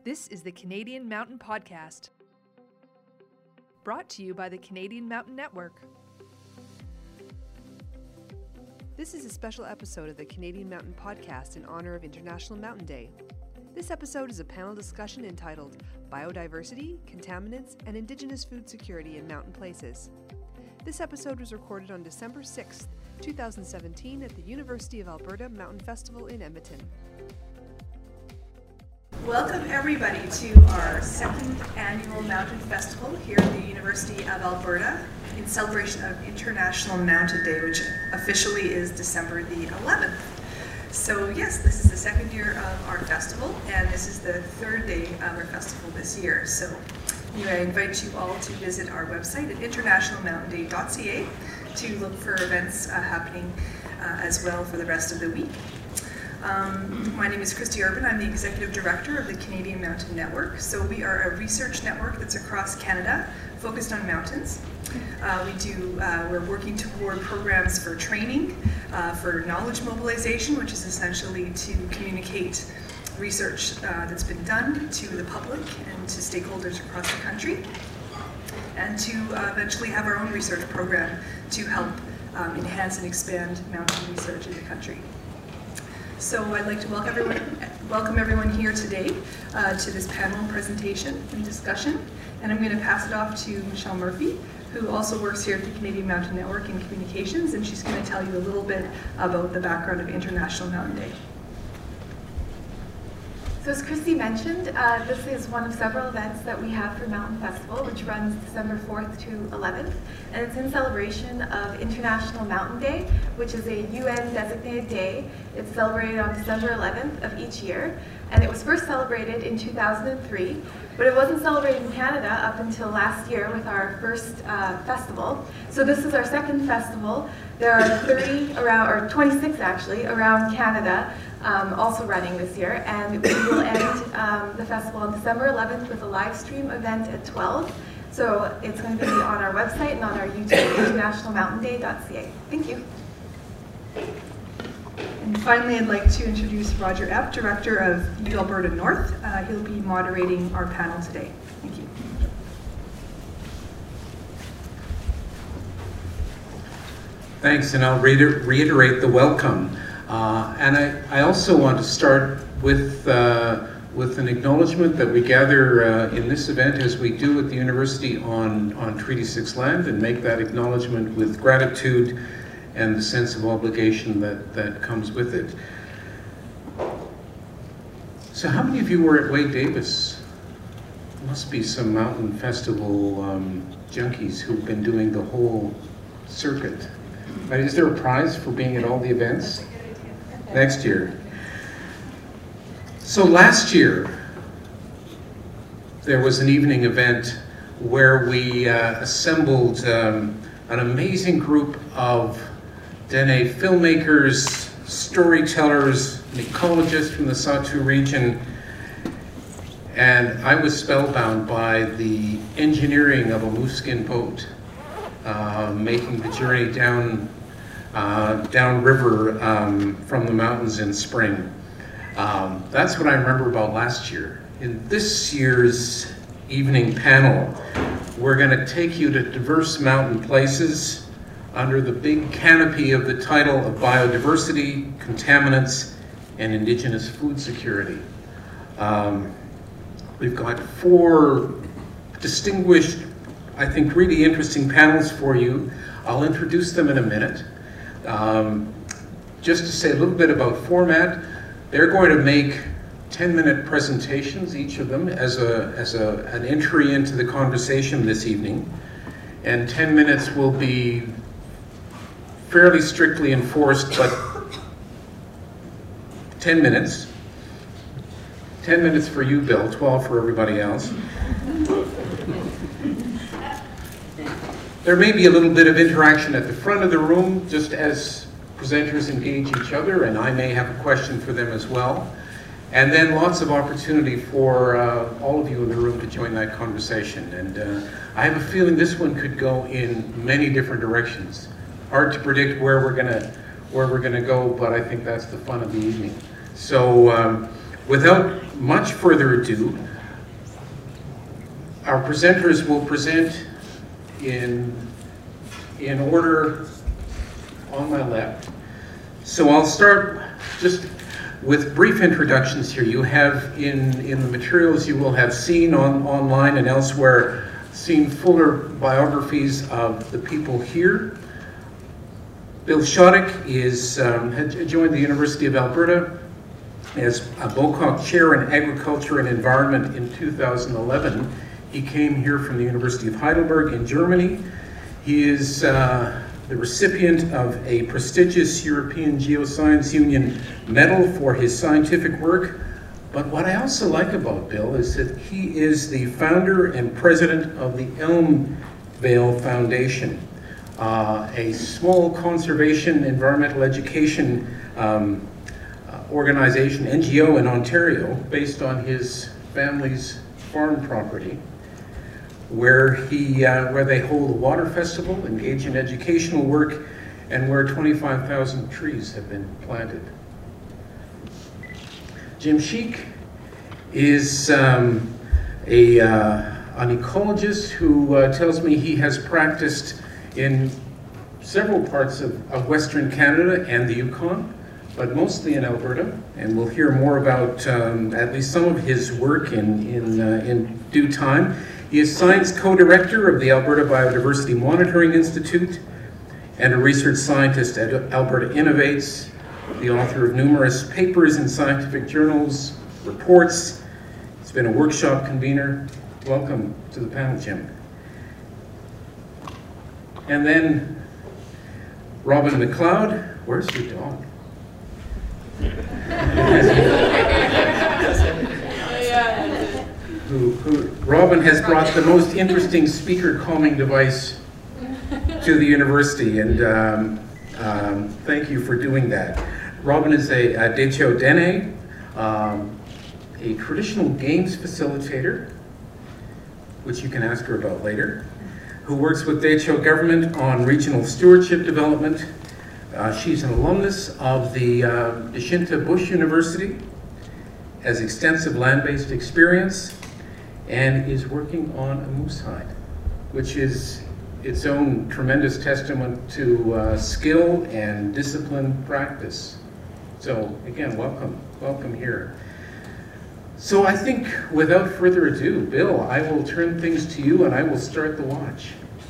This is the Canadian Mountain Podcast, brought to you by the Canadian Mountain Network. This is a special episode of the Canadian Mountain Podcast in honor of International Mountain Day. This episode is a panel discussion entitled Biodiversity, Contaminants, and Indigenous Food Security in Mountain Places. This episode was recorded on December 6th, 2017 at the University of Alberta Mountain Festival in Edmonton. Welcome everybody to our second annual Mountain Festival here at the University of Alberta in celebration of International Mountain Day, which officially is December the 11th. So yes, this is the second year of our festival, and this is the third day of our festival this year. So I invite you all to visit our website at internationalmountainday.ca to look for events happening as well for the rest of the week. My name is Christy Urban. I'm the Executive Director of the Canadian Mountain Network. So we are a research network that's across Canada, focused on mountains. We're working toward programs for training, for knowledge mobilization, which is essentially to communicate research that's been done to the public and to stakeholders across the country, and to eventually have our own research program to help enhance and expand mountain research in the country. So I'd like to welcome everyone here today to this panel presentation and discussion. And I'm going to pass it off to Michelle Murphy, who also works here at the Canadian Mountain Network in Communications, and she's going to tell you a little bit about the background of International Mountain Day. So as Christy mentioned, this is one of several events that we have for Mountain Festival, which runs December 4th to 11th, and it's in celebration of International Mountain Day, which is a UN designated day. It's celebrated on December 11th of each year, and it was first celebrated in 2003, but it wasn't celebrated in Canada up until last year with our first festival. So this is our second festival. There are 26 actually, around Canada, also running this year, and we will end the festival on December 11th with a live stream event at 12. So it's going to be on our website and on our YouTube, internationalmountainday.ca. Thank you. And finally, I'd like to introduce Roger Epp, Director of U Alberta North. He'll be moderating our panel today. Thank you. Thanks, and I'll reiterate the welcome. And I also want to start with an acknowledgement that we gather in this event, as we do at the University on Treaty 6 land, and make that acknowledgement with gratitude and the sense of obligation that comes with it. So how many of you were at Wade Davis? There must be some Mountain Festival junkies who've been doing the whole circuit. Right? Is there a prize for being at all the events? Next year. So last year, there was an evening event where we assembled an amazing group of Dene filmmakers, storytellers, and ecologists from the Sahtu region, and I was spellbound by the engineering of a moose-skin boat, making the journey down river from the mountains in spring. That's what I remember about last year. In this year's evening panel, we're going to take you to diverse mountain places under the big canopy of the title of Biodiversity, Contaminants, and Indigenous Food Security. We've got 4 distinguished, I think really interesting panels for you. I'll introduce them in a minute. Just to say a little bit about format, they're going to make 10-minute presentations, each of them, as an entry into the conversation this evening. And 10 minutes will be fairly strictly enforced, but 10 minutes. 10 minutes for you, Bill, 12 for everybody else. There may be a little bit of interaction at the front of the room, just as presenters engage each other, and I may have a question for them as well. And then lots of opportunity for all of you in the room to join that conversation. And I have a feeling this one could go in many different directions. Hard to predict where we're gonna go, but I think that's the fun of the evening. So without much further ado, our presenters will present in order on my left. So I'll start just with brief introductions here. You have in the materials you will have seen online and elsewhere, seen fuller biographies of the people here. Bill Shattuck had joined the University of Alberta as a Bocock Chair in Agriculture and Environment in 2011. He came here from the University of Heidelberg in Germany. He is the recipient of a prestigious European Geoscience Union medal for his scientific work. But what I also like about Bill is that he is the founder and president of the Elmvale Foundation, a small conservation environmental education organization, NGO in Ontario, based on his family's farm property, where they hold a water festival, engage in educational work, and where 25,000 trees have been planted. Jim Sheik is an ecologist who tells me he has practiced in several parts of Western Canada and the Yukon, but mostly in Alberta, and we'll hear more about at least some of his work in due time. He is science co-director of the Alberta Biodiversity Monitoring Institute and a research scientist at Alberta Innovates, the author of numerous papers in scientific journals, reports. He's been a workshop convener. Welcome to the panel, Jim. And then Robin McLeod. Where's your dog? Robin has brought the most interesting speaker calming device to the university, and thank you for doing that. Robin is a Decho Dene, a traditional games facilitator, which you can ask her about later, who works with Decho government on regional stewardship development. She's an alumnus of the Deshinta Bush University, has extensive land-based experience, and is working on a moose hide, which is its own tremendous testament to skill and disciplined practice. So again, welcome here. So I think without further ado, Bill, I will turn things to you and I will start the watch.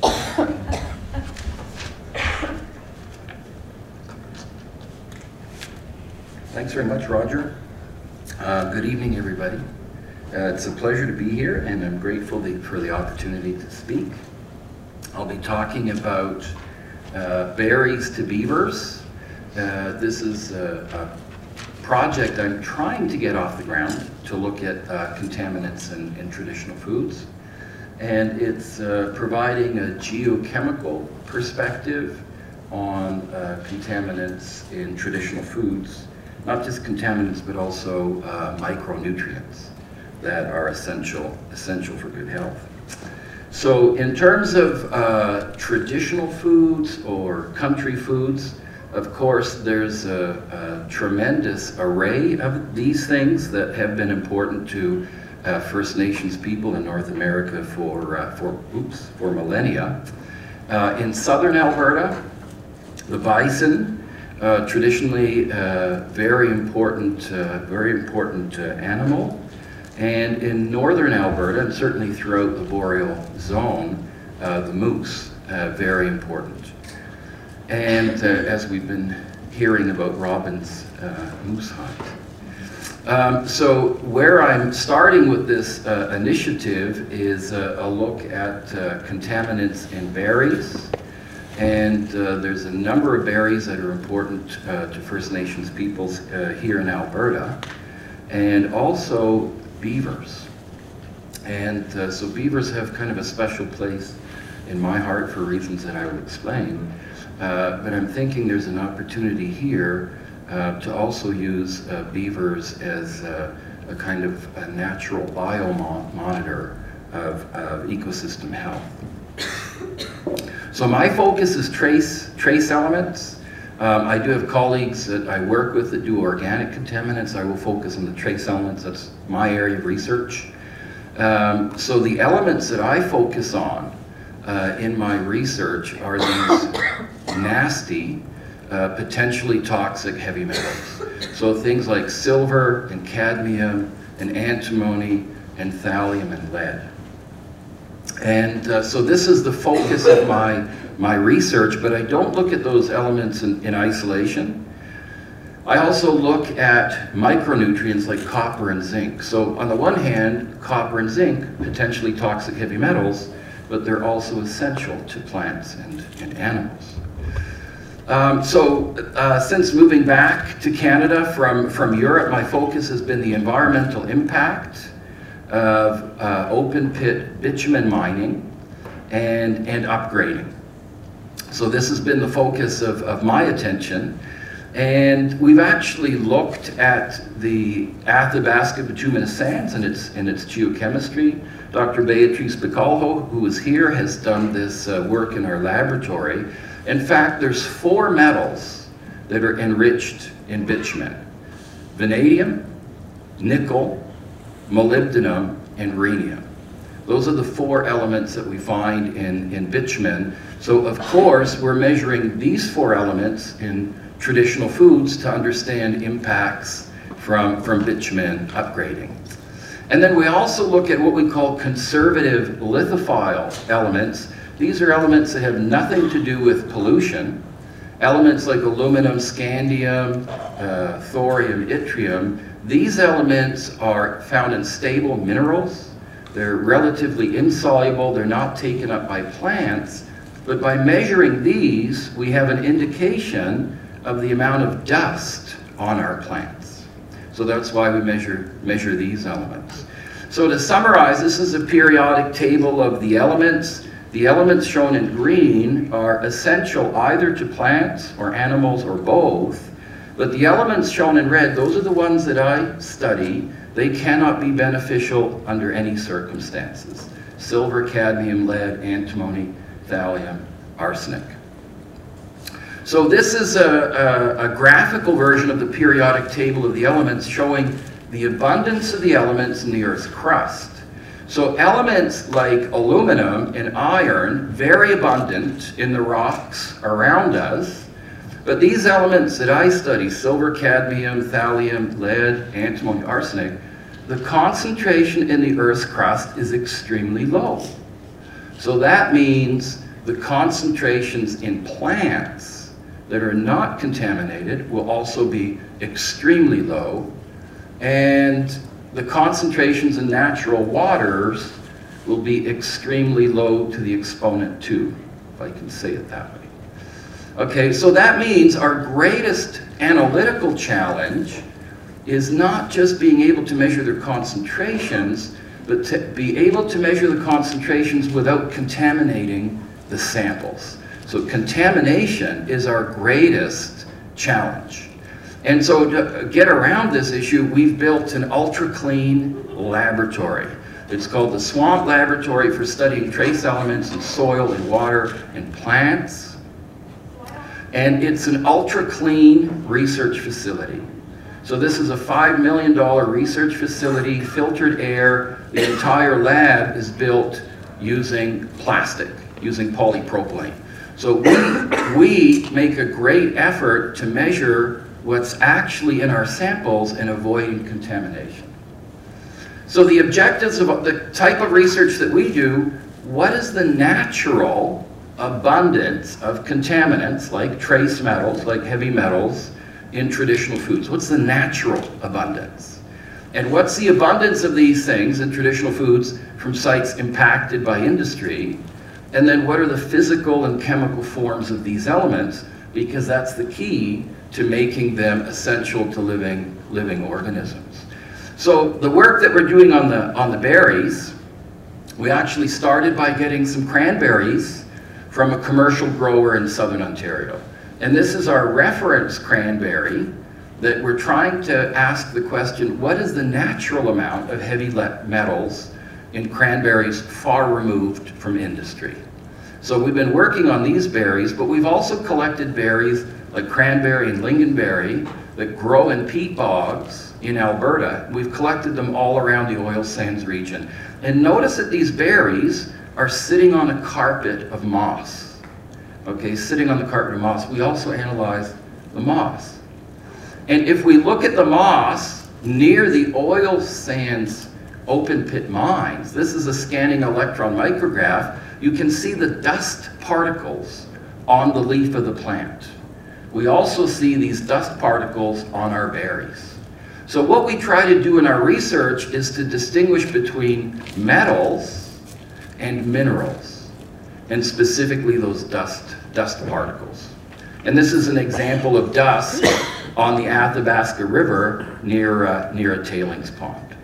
Thanks very much, Roger. Good evening, everybody. It's a pleasure to be here, and I'm grateful for the opportunity to speak. I'll be talking about berries to beavers. This is a project I'm trying to get off the ground to look at contaminants in traditional foods. And it's providing a geochemical perspective on contaminants in traditional foods. Not just contaminants, but also micronutrients that are essential for good health. So in terms of traditional foods or country foods, of course, there's a tremendous array of these things that have been important to First Nations people in North America for millennia. In southern Alberta, the bison, traditionally very important animal, and in northern Alberta, and certainly throughout the boreal zone, the moose, very important. And as we've been hearing about Robin's moose hunt. So where I'm starting with this initiative is a look at contaminants in berries. And there's a number of berries that are important to First Nations peoples here in Alberta, and also beavers. And so beavers have kind of a special place in my heart for reasons that I will explain. But I'm thinking there's an opportunity here to also use beavers as a kind of a natural biomonitor of ecosystem health. So my focus is trace elements. I do have colleagues that I work with that do organic contaminants. I will focus on the trace elements. That's my area of research. So the elements that I focus on in my research are these nasty, potentially toxic heavy metals. So things like silver and cadmium and antimony and thallium and lead. And so this is the focus of my research, but I don't look at those elements in isolation. I also look at micronutrients like copper and zinc. So on the one hand, copper and zinc, potentially toxic heavy metals, but they're also essential to plants and animals. Since moving back to Canada from Europe, my focus has been the environmental impact of open pit bitumen mining and upgrading. So this has been the focus of my attention. And we've actually looked at the Athabasca bituminous sands and its geochemistry. Dr. Beatriz Bacalho, who is here, has done this work in our laboratory. In fact, there's 4 metals that are enriched in bitumen: vanadium, nickel, molybdenum, and rhenium. Those are the 4 elements that we find in bitumen. So of course, we're measuring these 4 elements in traditional foods to understand impacts from bitumen upgrading. And then we also look at what we call conservative lithophile elements. These are elements that have nothing to do with pollution. Elements like aluminum, scandium, thorium, yttrium. These elements are found in stable minerals. They're relatively insoluble. They're not taken up by plants. But by measuring these, we have an indication of the amount of dust on our plants. So that's why we measure these elements. So to summarize, this is a periodic table of the elements. The elements shown in green are essential either to plants or animals or both. But the elements shown in red, those are the ones that I study. They cannot be beneficial under any circumstances. Silver, cadmium, lead, antimony, thallium, arsenic. So this is a graphical version of the periodic table of the elements showing the abundance of the elements in the Earth's crust. So elements like aluminum and iron, very abundant in the rocks around us. But these elements that I study, silver, cadmium, thallium, lead, antimony, arsenic, the concentration in the Earth's crust is extremely low. So that means the concentrations in plants that are not contaminated will also be extremely low, and the concentrations in natural waters will be extremely low to the exponent 2, if I can say it that way. Okay, so that means our greatest analytical challenge is not just being able to measure their concentrations, but to be able to measure the concentrations without contaminating the samples. So contamination is our greatest challenge. And so to get around this issue, we've built an ultra-clean laboratory. It's called the Swamp Laboratory for studying trace elements in soil and water and plants. And it's an ultra-clean research facility. So this is a $5 million research facility, filtered air. The entire lab is built using plastic, using polypropylene. So we make a great effort to measure what's actually in our samples and avoiding contamination. So the objectives of the type of research that we do, what is the natural abundance of contaminants like trace metals, like heavy metals, in traditional foods? What's the natural abundance? And what's the abundance of these things in traditional foods from sites impacted by industry? And then what are the physical and chemical forms of these elements? Because that's the key to making them essential to living organisms. So the work that we're doing on the berries, we actually started by getting some cranberries from a commercial grower in southern Ontario. And this is our reference cranberry that we're trying to ask the question, what is the natural amount of heavy metals in cranberries far removed from industry? So we've been working on these berries, but we've also collected berries like cranberry and lingonberry, that grow in peat bogs in Alberta. We've collected them all around the oil sands region. And notice that these berries are sitting on a carpet of moss. Okay, sitting on the carpet of moss. We also analyze the moss. And if we look at the moss near the oil sands open pit mines, this is a scanning electron micrograph, you can see the dust particles on the leaf of the plant. We also see these dust particles on our berries. So what we try to do in our research is to distinguish between metals and minerals, and specifically those dust particles. And this is an example of dust on the Athabasca River near a tailings pond.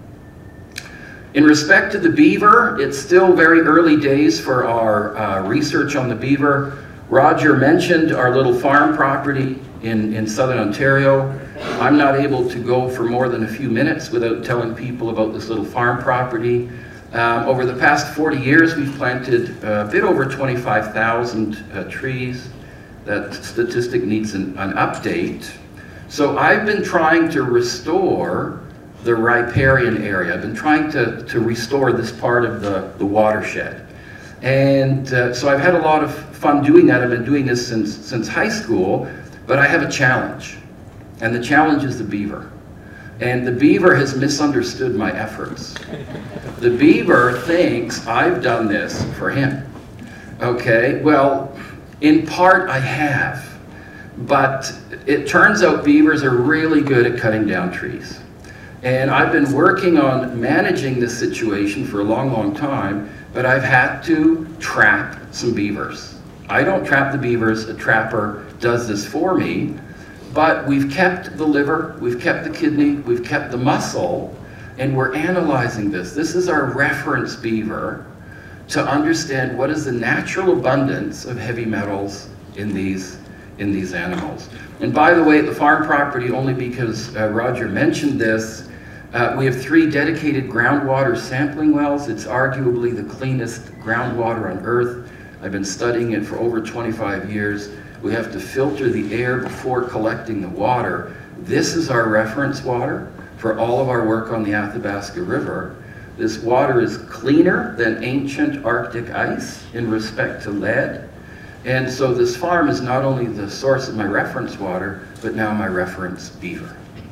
In respect to the beaver, it's still very early days for our research on the beaver. Roger mentioned our little farm property in southern Ontario. I'm not able to go for more than a few minutes without telling people about this little farm property. Over the past 40 years, we've planted a bit over 25,000 trees. That statistic needs an update. So I've been trying to restore the riparian area. I've been trying to restore this part of the watershed. And so I've had a lot of fun doing that. I've been doing this since high school, but I have a challenge. And the challenge is the beaver. And the beaver has misunderstood my efforts. The beaver thinks I've done this for him. Okay, well, in part I have. But it turns out beavers are really good at cutting down trees. And I've been working on managing this situation for a long, long time, but I've had to trap some beavers. I don't trap the beavers, a trapper does this for me, but we've kept the liver, we've kept the kidney, we've kept the muscle, and we're analyzing this. This is our reference beaver to understand what is the natural abundance of heavy metals in these animals. And by the way, the farm property, only because Roger mentioned this, we have 3 dedicated groundwater sampling wells. It's arguably the cleanest groundwater on Earth. I've been studying it for over 25 years. We have to filter the air before collecting the water. This is our reference water for all of our work on the Athabasca River. This water is cleaner than ancient Arctic ice in respect to lead. And so this farm is not only the source of my reference water, but now my reference beaver.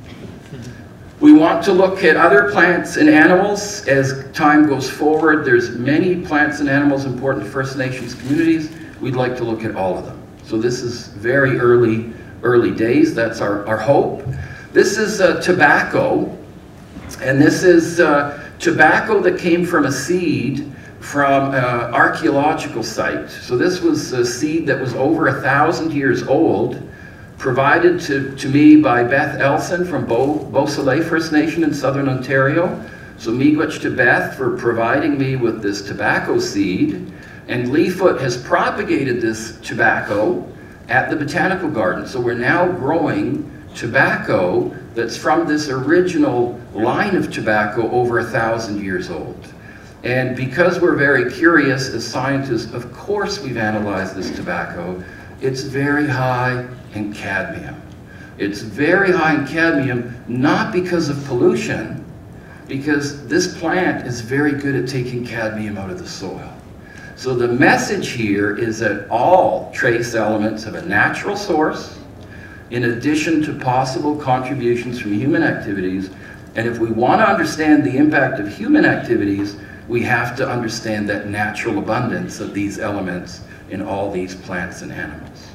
We want to look at other plants and animals as time goes forward. There's many plants and animals important to First Nations communities. We'd like to look at all of them. So this is very early days. That's our hope. This is tobacco, and this is tobacco that came from a seed from an archaeological site. So this was a seed that was over 1,000 years old, provided to me by Beth Elson from Beausoleil First Nation in southern Ontario. So miigwech to Beth for providing me with this tobacco seed. And Leafoot has propagated this tobacco at the Botanical Garden. So we're now growing tobacco that's from this original line of tobacco over 1,000 years old. And because we're very curious as scientists, of course we've analyzed this tobacco. It's very high in cadmium. It's very high in cadmium, not because of pollution, because this plant is very good at taking cadmium out of the soil. So the message here is that all trace elements have a natural source, in addition to possible contributions from human activities. And if we want to understand the impact of human activities, we have to understand that natural abundance of these elements in all these plants and animals.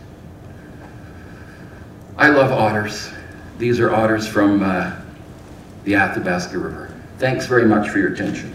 I love otters. These are otters from the Athabasca River. Thanks very much for your attention.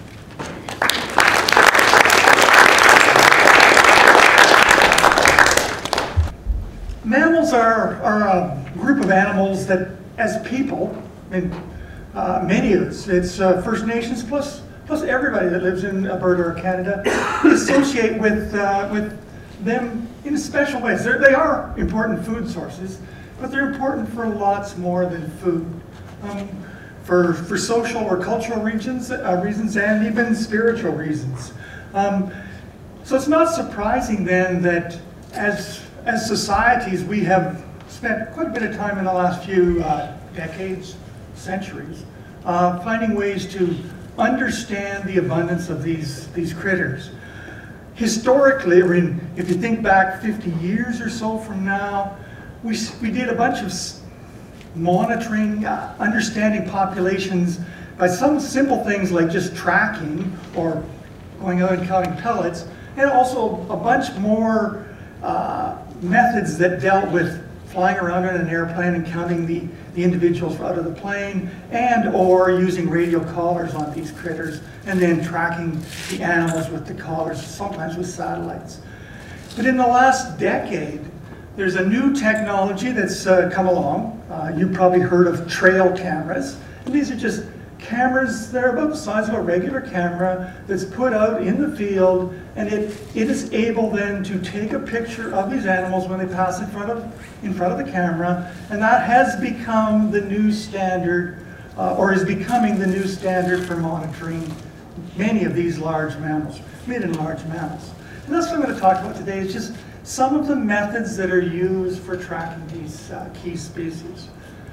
Mammals are a group of animals that, as people, and many of us, it's First Nations plus everybody that lives in Alberta or Canada, we associate with them in special ways. They are important food sources, but they're important for lots more than food. For social or cultural reasons and even spiritual reasons. So it's not surprising then that as as societies, we have spent quite a bit of time in the last few decades, centuries, finding ways to understand the abundance of these critters. Historically, I mean, if you think back 50 years or so from now, we did a bunch of monitoring, understanding populations by some simple things like just tracking or going out and counting pellets, and also a bunch more methods that dealt with flying around in an airplane and counting the individuals out of the plane, and or using radio collars on these critters and then tracking the animals with the collars, sometimes with satellites. But in the last decade, there's a new technology that's come along. You've probably heard of trail cameras. And these are just cameras that are about the size of a regular camera that's put out in the field, and it is able then to take a picture of these animals when they pass in front of the camera, and that has become the new standard, or is becoming the new standard for monitoring many of these large mammals, mid and large mammals. And that's what I'm going to talk about today, is just some of the methods that are used for tracking these key species.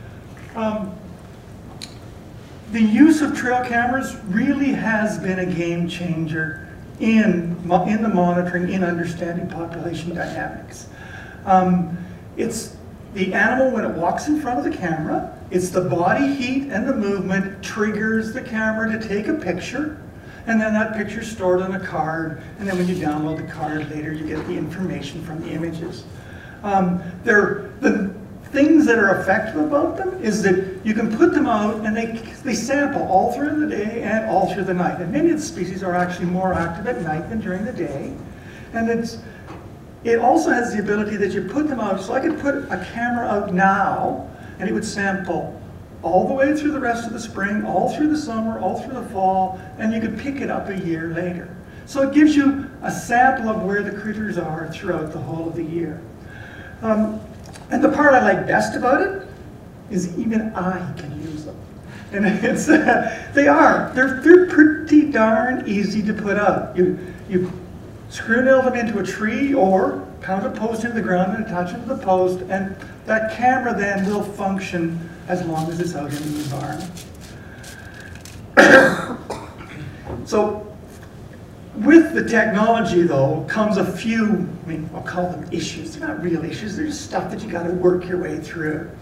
The use of trail cameras really has been a game changer in the monitoring, in understanding population dynamics. It's the animal when it walks in front of the camera, it's the body heat and the movement triggers the camera to take a picture, and then that picture's stored on a card, and then when you download the card later, you get the information from the images. The things that are effective about them is that you can put them out and they sample all through the day and all through the night. And many of the species are actually more active at night than during the day. And it also has the ability that you put them out, so I could put a camera out now and it would sample all the way through the rest of the spring, all through the summer, all through the fall, and you could pick it up a year later. So it gives you a sample of where the critters are throughout the whole of the year. And the part I like best about it is even I can use them. And it's, they're pretty darn easy to put out. You screw nail them into a tree or pound a post into the ground and attach it to the post, and that camera then will function as long as it's out in the environment. So with the technology, though, comes a few, I'll call them issues. They're not real issues, they're just stuff that you got to work your way through.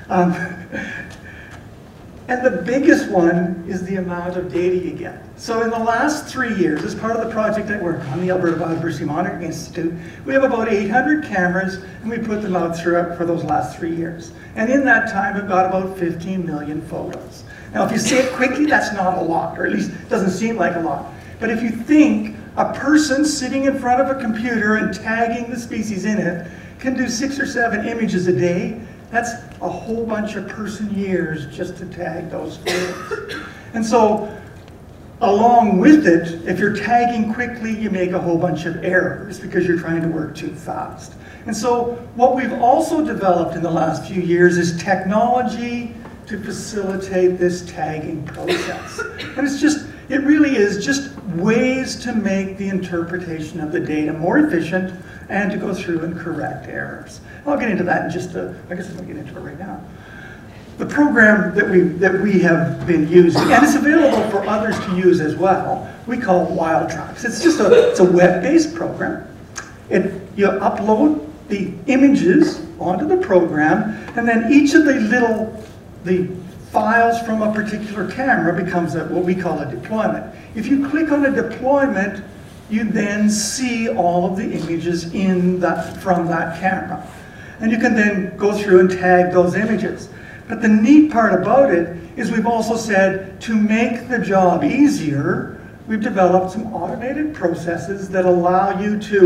And the biggest one is the amount of data you get. So in the last 3 years, as part of the project I work on, the Alberta Biodiversity Monitoring Institute, we have about 800 cameras, and we put them out for those last 3 years. And in that time, we've got about 15 million photos. Now, if you say it quickly, that's not a lot, or at least it doesn't seem like a lot. But if you think a person sitting in front of a computer and tagging the species in it can do 6 or 7 images a day, that's a whole bunch of person years just to tag those photos. And so, along with it, if you're tagging quickly, you make a whole bunch of errors because you're trying to work too fast. And so, what we've also developed in the last few years is technology to facilitate this tagging process. And it really is just ways to make the interpretation of the data more efficient and to go through and correct errors. I'll get into that in just I guess I'm going to get into it right now. The program that we have been using, and it's available for others to use as well, we call WildTrax. It's a web-based program. You upload the images onto the program, and then each of the files from a particular camera becomes what we call a deployment. If you click on a deployment, you then see all of the images from that camera. And you can then go through and tag those images. But the neat part about it is we've also said to make the job easier, we've developed some automated processes that allows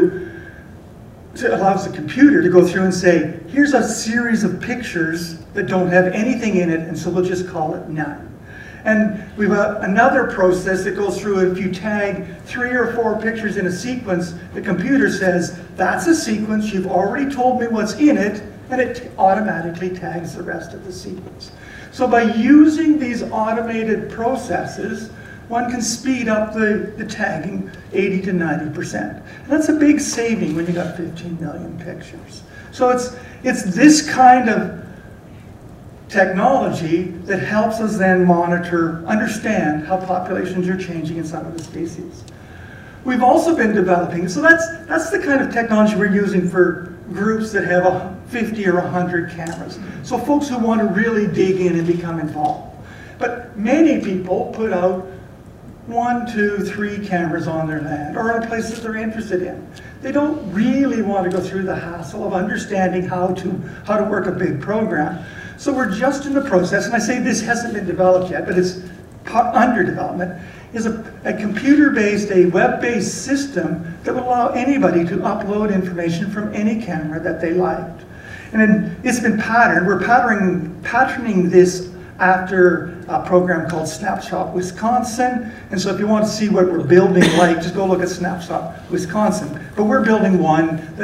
the computer to go through and say, here's a series of pictures that don't have anything in it, and so we'll just call it none. And we've got another process that goes through, if you tag 3 or 4 pictures in a sequence, the computer says, that's a sequence, you've already told me what's in it, and it automatically tags the rest of the sequence. So by using these automated processes, one can speed up the tagging 80 to 90%. And that's a big saving when you got 15 million pictures. So it's this kind of technology that helps us then monitor, understand how populations are changing in some of the species. We've also been developing, so that's the kind of technology we're using for groups that have 50 or 100 cameras. So folks who want to really dig in and become involved. But many people put out 1, 2, 3 cameras on their land or in places they're interested in. They don't really want to go through the hassle of understanding how to work a big program. So we're just in the process, and I say this hasn't been developed yet, but it's under development, is a computer-based, a web-based system that will allow anybody to upload information from any camera that they liked. And then it's been patterned. We're patterning this after a program called Snapshot Wisconsin. And so if you want to see what we're building like, just go look at Snapshot Wisconsin. But we're building one that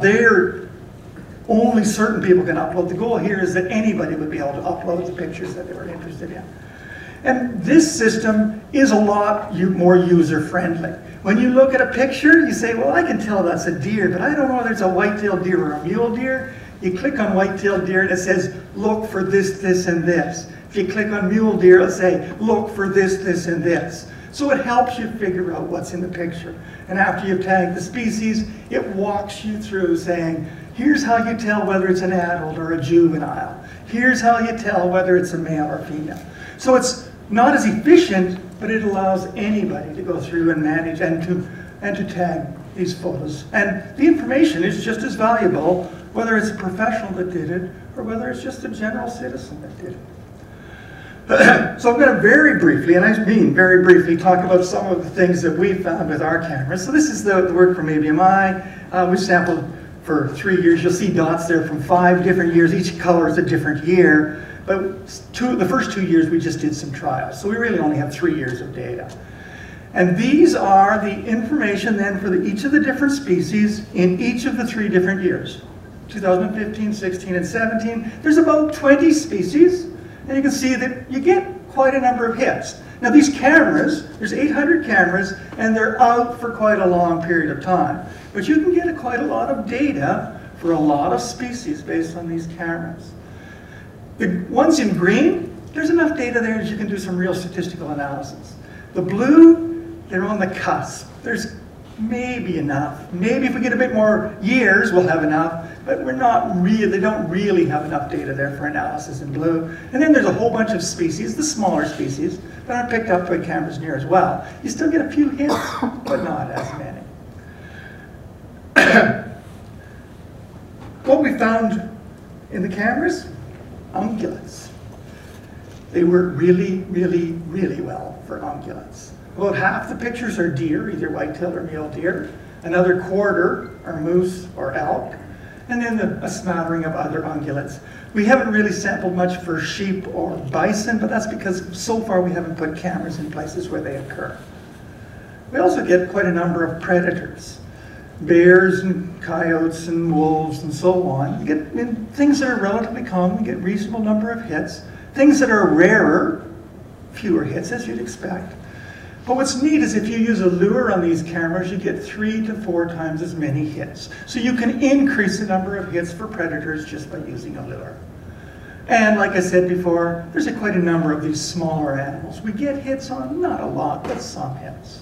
only certain people can upload. The goal here is that anybody would be able to upload the pictures that they were interested in. And this system is a lot more user-friendly. When you look at a picture, you say, well, I can tell that's a deer, but I don't know whether it's a white-tailed deer or a mule deer. You click on white-tailed deer and it says, look for this, this, and this. If you click on mule deer, it'll say, look for this, this, and this. So it helps you figure out what's in the picture. And after you've tagged the species, it walks you through saying, here's how you tell whether it's an adult or a juvenile. Here's how you tell whether it's a male or female. So it's not as efficient, but it allows anybody to go through and manage and to tag these photos. And the information is just as valuable, whether it's a professional that did it or whether it's just a general citizen that did it. So I'm going to very briefly, and I mean very briefly, talk about some of the things that we found with our cameras. So this is the work from ABMI. We sampled for 3 years. You'll see dots there from 5 different years. Each color is a different year. But the first 2 years we just did some trials. So we really only have 3 years of data. And these are the information then for each of the different species in each of the 3 different years. 2015, 16, and 17. There's about 20 species. And you can see that you get quite a number of hits. Now these cameras, there's 800 cameras, and they're out for quite a long period of time. But you can get quite a lot of data for a lot of species based on these cameras. The ones in green, there's enough data there that you can do some real statistical analysis. The blue, they're on the cusp. There's maybe enough. Maybe if we get a bit more years, we'll have enough, but they don't really have enough data there for analysis in blue. And then there's a whole bunch of species, the smaller species, that aren't picked up by cameras near as well. You still get a few hits, but not as many. What we found in the cameras? Ungulates. They work really, really, really well for ungulates. About half the pictures are deer, either white-tailed or mule deer. Another quarter are moose or elk. And then a smattering of other ungulates. We haven't really sampled much for sheep or bison, but that's because so far we haven't put cameras in places where they occur. We also get quite a number of predators. Bears and coyotes and wolves and so on. You get things that are relatively common, you get a reasonable number of hits. Things that are rarer, fewer hits as you'd expect. But what's neat is if you use a lure on these cameras, you get 3 to 4 times as many hits. So you can increase the number of hits for predators just by using a lure. And like I said before, there's quite a number of these smaller animals. We get hits on, not a lot, but some hits.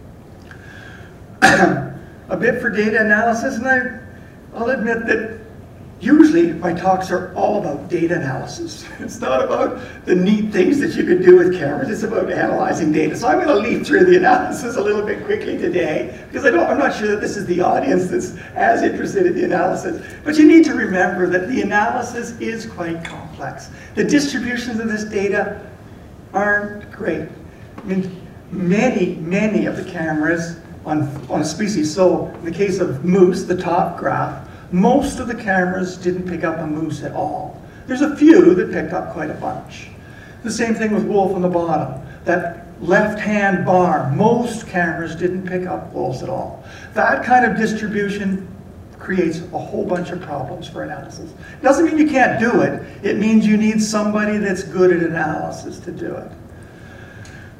A bit for data analysis, and I'll admit that usually my talks are all about data analysis. It's not about the neat things that you could do with cameras, it's about analyzing data. So I'm going to leaf through the analysis a little bit quickly today, because I'm not sure that this is the audience that's as interested in the analysis. But you need to remember that the analysis is quite complex. The distributions of this data aren't great. I mean, many of the cameras on a species, so in the case of moose, the top graph, most of the cameras didn't pick up a moose at all. There's a few that picked up quite a bunch. The same thing with wolf on the bottom. That left-hand bar, most cameras didn't pick up wolves at all. That kind of distribution creates a whole bunch of problems for analysis. It doesn't mean you can't do it. It means you need somebody that's good at analysis to do it.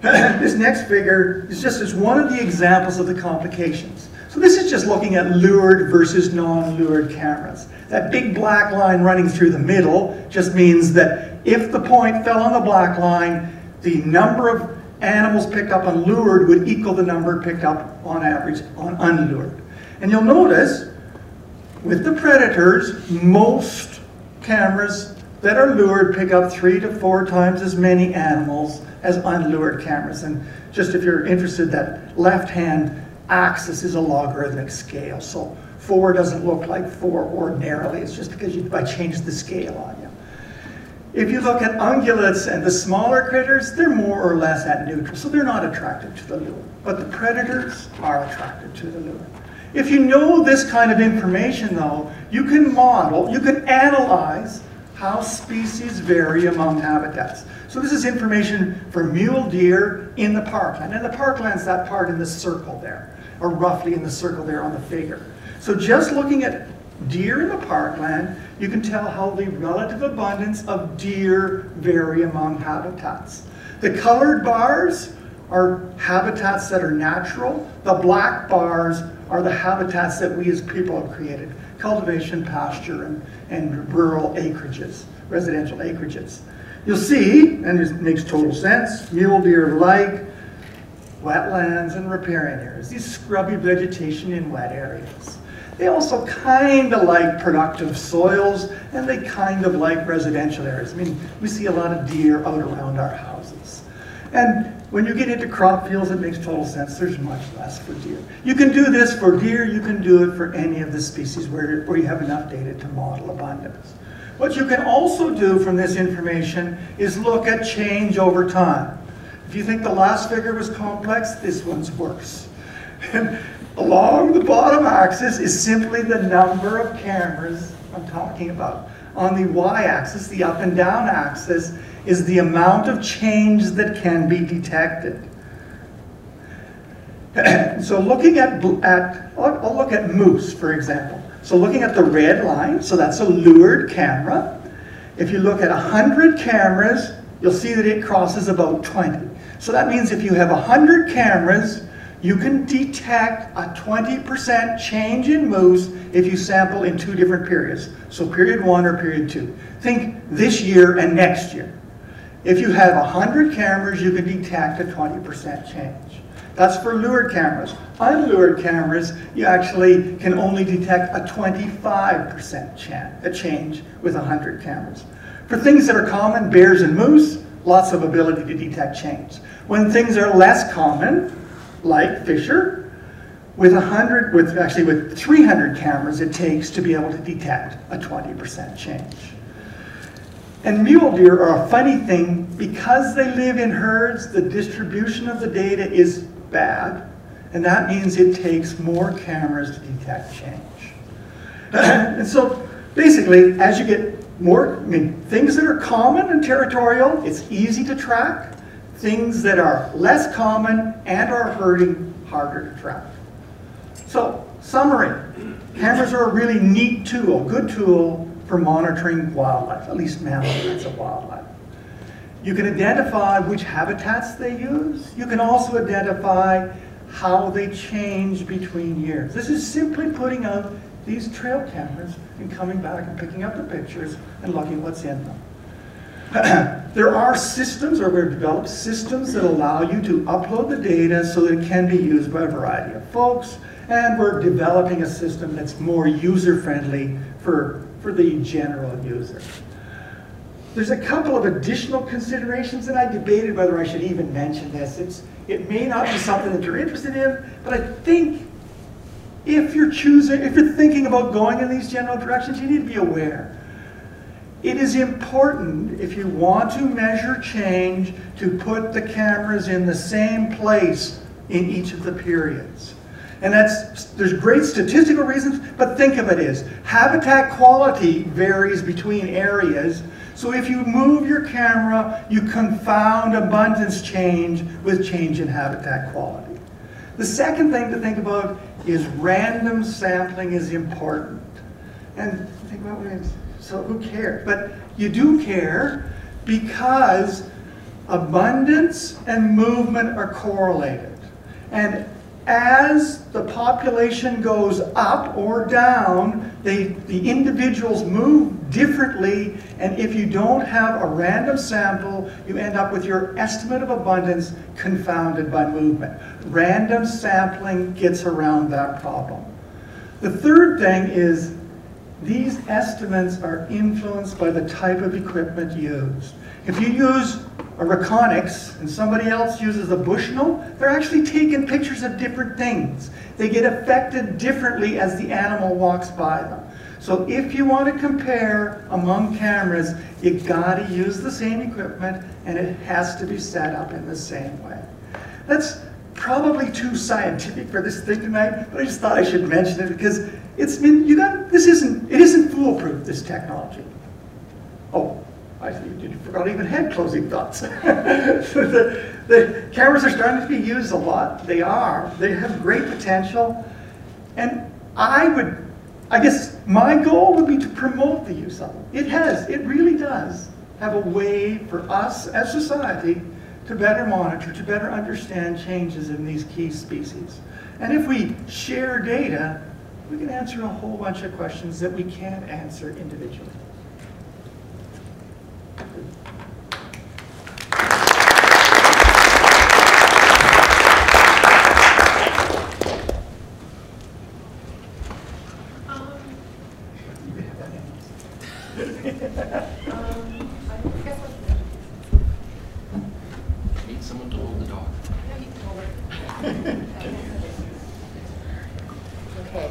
This next figure is just as one of the examples of the complications. So this is just looking at lured versus non-lured cameras. That big black line running through the middle just means that if the point fell on the black line, the number of animals picked up on lured would equal the number picked up on average on unlured. And you'll notice with the predators, most cameras that are lured pick up 3 to 4 times as many animals as unlured cameras. And just if you're interested, that left-hand axis is a logarithmic scale. So 4 doesn't look like 4 ordinarily. It's just because I changed the scale on you. If you look at ungulates and the smaller critters, they're more or less at neutral, so they're not attracted to the lure. But the predators are attracted to the lure. If you know this kind of information, though, you can model, you can analyze how species vary among habitats. So this is information for mule deer in the parkland. And the parkland's that part in the circle there, or roughly in the circle there on the figure. So just looking at deer in the parkland, you can tell how the relative abundance of deer vary among habitats. The colored bars are habitats that are natural. The black bars are the habitats that we as people have created. Cultivation, pasture, and rural acreages, residential acreages. You'll see, and this makes total sense, mule deer like wetlands and riparian areas, these scrubby vegetation in wet areas. They also kind of like productive soils, and they kind of like residential areas. I mean, we see a lot of deer out around our houses. And when you get into crop fields, it makes total sense. There's much less for deer. You can do this for deer. You can do it for any of the species where you have enough data to model abundance. What you can also do from this information is look at change over time. If you think the last figure was complex, this one's worse. And along the bottom axis is simply the number of cameras I'm talking about. On the y-axis, the up and down axis, is the amount of change that can be detected. So looking at, I'll look at moose, for example. So looking at the red line, so that's a lured camera. If you look at 100 cameras, you'll see that it crosses about 20. So that means if you have 100 cameras, you can detect a 20% change in moose if you sample in 2 different periods. So period 1 or period 2. Think this year and next year. If you have 100 cameras, you can detect a 20% change. That's for lured cameras. Unlured cameras, you actually can only detect a 25% change with 100 cameras. For things that are common, bears and moose, lots of ability to detect change. When things are less common, like fisher, with 300 cameras, it takes to be able to detect a 20% change. And mule deer are a funny thing. Because they live in herds, the distribution of the data is bad, and that means it takes more cameras to detect change. And so basically, as you get more, things that are common and territorial, it's easy to track. Things that are less common and are herding, harder to track. So, summary. Cameras are a really neat tool, good tool for monitoring wildlife, at least mammals of wildlife. You can identify which habitats they use. You can also identify how they change between years. This is simply putting out these trail cameras and coming back and picking up the pictures and looking what's in them. There are systems, or we've developed systems that allow you to upload the data so that it can be used by a variety of folks, and we're developing a system that's more user-friendly for the general user. There's a couple of additional considerations, and I debated whether I should even mention this. It may not be something that you're interested in, but I think if you're thinking about going in these general directions, you need to be aware. It is important, if you want to measure change, to put the cameras in the same place in each of the periods. And there's great statistical reasons, but think of it as habitat quality varies between areas. So if you move your camera, you confound abundance change with change in habitat quality. The second thing to think about is random sampling is important. And think about what it is. So who cares? But you do care because abundance and movement are correlated. And as the population goes up or down, the individuals move differently, and if you don't have a random sample, you end up with your estimate of abundance confounded by movement. Random sampling gets around that problem. The third thing is these estimates are influenced by the type of equipment used. If you use a Reconyx and somebody else uses a Bushnell, they're actually taking pictures of different things. They get affected differently as the animal walks by them. So if you want to compare among cameras, you gotta use the same equipment and it has to be set up in the same way. That's probably too scientific for this thing tonight, but I just thought I should mention it because it isn't foolproof, this technology. Oh, I see you forgot I even had closing thoughts. The cameras are starting to be used a lot. They are. They have great potential. And I guess my goal would be to promote the use of them. It really does have a way for us as society to better monitor, to better understand changes in these key species. And if we share data, we can answer a whole bunch of questions that we can't answer individually. Need someone to hold the dog. Okay.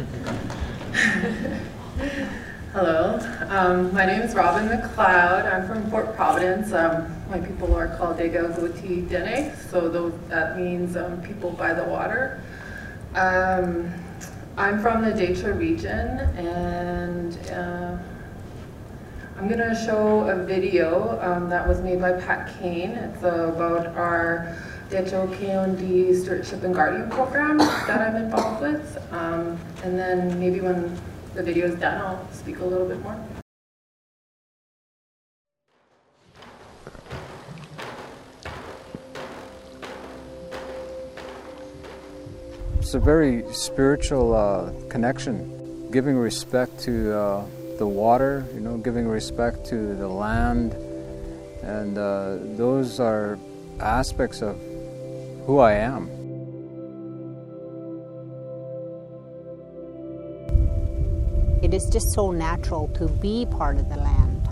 Hello, my name is Robin McLeod. I'm from Port Providence. My people are called Dega-Goti Dene, so that means people by the water. I'm from the Detroit region, and I'm going to show a video that was made by Pat Kane. It's about our Decho KOND Stewardship and Guardian program that I'm involved with. And then maybe when the video is done, I'll speak a little bit more. It's a very spiritual connection, giving respect to the water, giving respect to the land, and those are aspects of who I am. It is just so natural to be part of the land.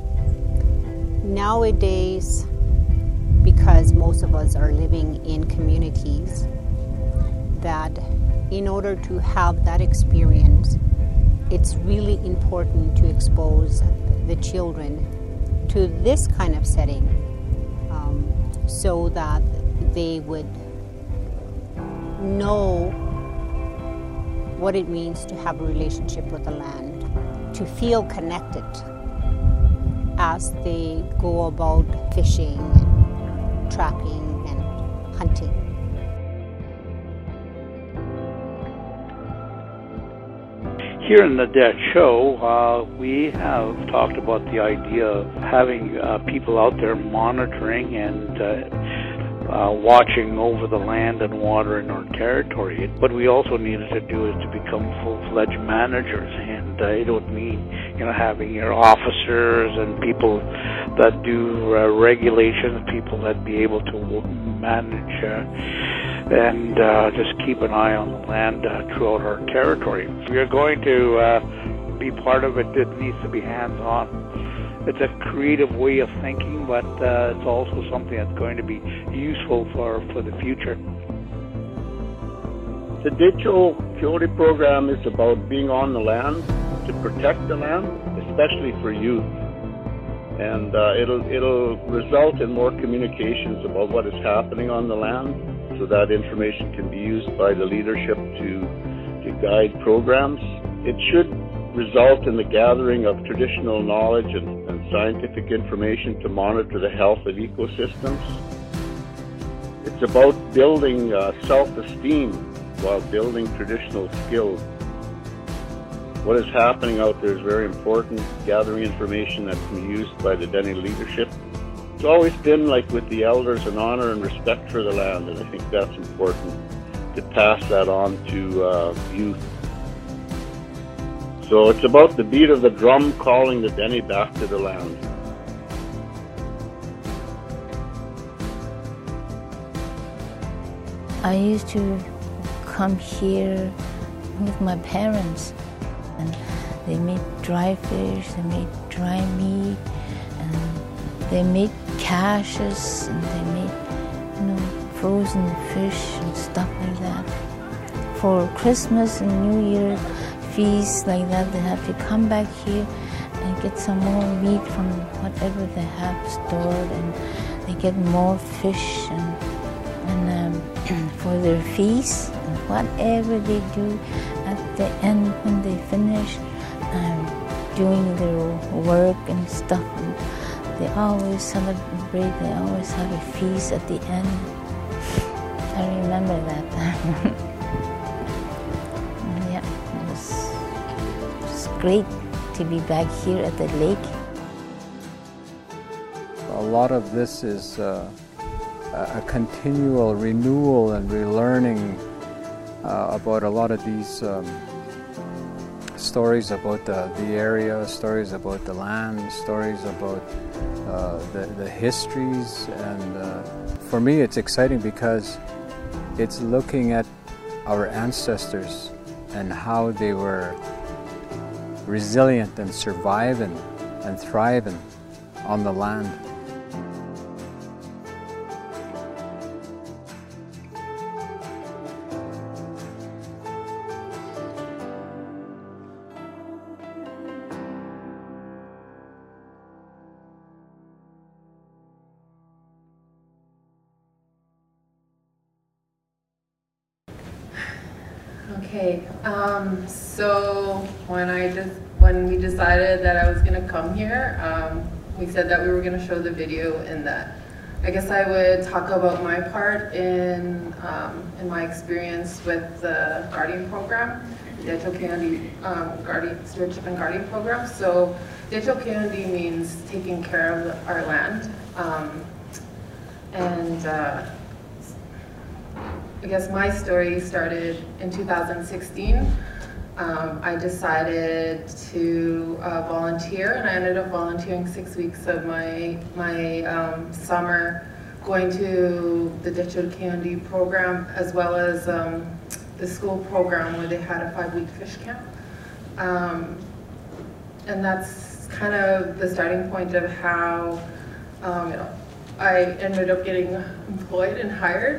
Nowadays, because most of us are living in communities, that in order to have that experience, it's really important to expose the children to this kind of setting so that they would know what it means to have a relationship with the land, to feel connected as they go about fishing and trapping and hunting. Here in the Decho, we have talked about the idea of having people out there monitoring and watching over the land and water in our territory. What we also needed to do is to become full-fledged managers, and I don't mean having your officers and people that do regulations, people that be able to manage and just keep an eye on the land throughout our territory. If you're going to be part of it, it needs to be hands-on. It's a creative way of thinking, but it's also something that's going to be useful for the future. The Decho KOND program is about being on the land, to protect the land, especially for youth. And it'll result in more communications about what is happening on the land, so that information can be used by the leadership to guide programs. It should result in the gathering of traditional knowledge and scientific information to monitor the health of ecosystems. It's about building self-esteem while building traditional skills. What is happening out there is very important, gathering information that can be used by the Dene leadership It's always been like with the elders, an honor and respect for the land, and I think that's important to pass that on to youth. So it's about the beat of the drum calling the Dene back to the land. I used to come here with my parents, and they made dry fish, they made dry meat, and they made caches, and they made, frozen fish and stuff like that. For Christmas and New Year feasts like that, they have to come back here and get some more meat from whatever they have stored, and they get more fish and for their feast, and whatever they do at the end when they finish doing their work and stuff, and they always celebrate, they always have a feast at the end. I remember that. Yeah, it was great to be back here at the lake. A lot of this is a continual renewal and relearning about a lot of these stories about the area, stories about the land, stories about the histories, and for me it's exciting because it's looking at our ancestors and how they were resilient and surviving and thriving on the land. Okay, so when we decided that I was going to come here, we said that we were going to show the video, and that I guess I would talk about my part in my experience with the Guardian program, the Decho Kayundi Stewardship and Guardian program. So Decho Kayundi means taking care of our land, I guess my story started in 2016. I decided to volunteer, and I ended up volunteering 6 weeks of my summer going to the Decho Kayundi program, as well as the school program where they had a 5-week fish camp. And that's kind of the starting point of how I ended up getting employed and hired.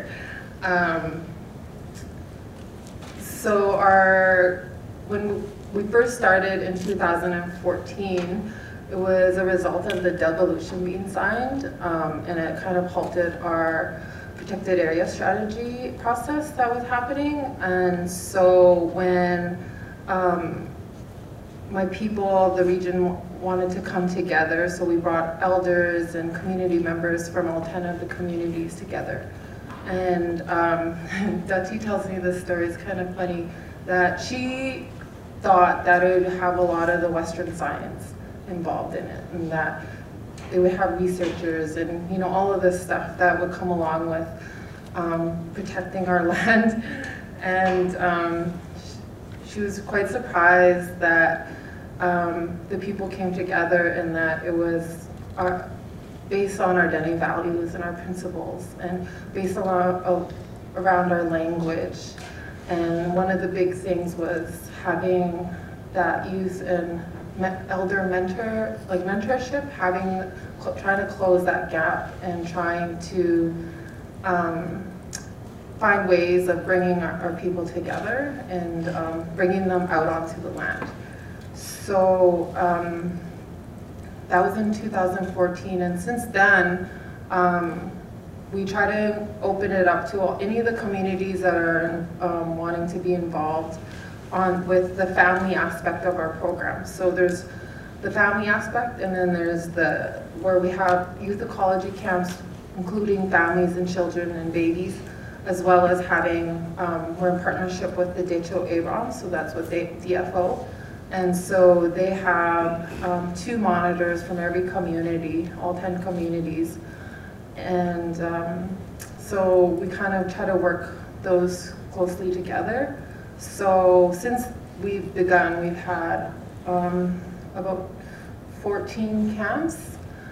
When we first started in 2014, it was a result of the devolution being signed, and it kind of halted our protected area strategy process that was happening. And so when my people of the region wanted to come together, so we brought elders and community members from all 10 of the communities together. And Dutchie tells me this story, is kind of funny, that she thought that it would have a lot of the Western science involved in it, and that they would have researchers and all of this stuff that would come along with protecting our land. And she was quite surprised that the people came together, and that it was based on our Dene values and our principles, and based around our language. And one of the big things was having that youth and elder mentorship, trying to close that gap, and trying to find ways of bringing our people together and bringing them out onto the land. So that was in 2014, and since then, we try to open it up to any of the communities that are wanting to be involved with the family aspect of our program. So there's the family aspect, and then there's where we have youth ecology camps, including families and children and babies, as well as we're in partnership with the Decho Aron, so that's what DFO. And so they have 2 monitors from every community, all 10 communities, And so we kind of try to work those closely together. So since we've begun, we've had about 14 camps.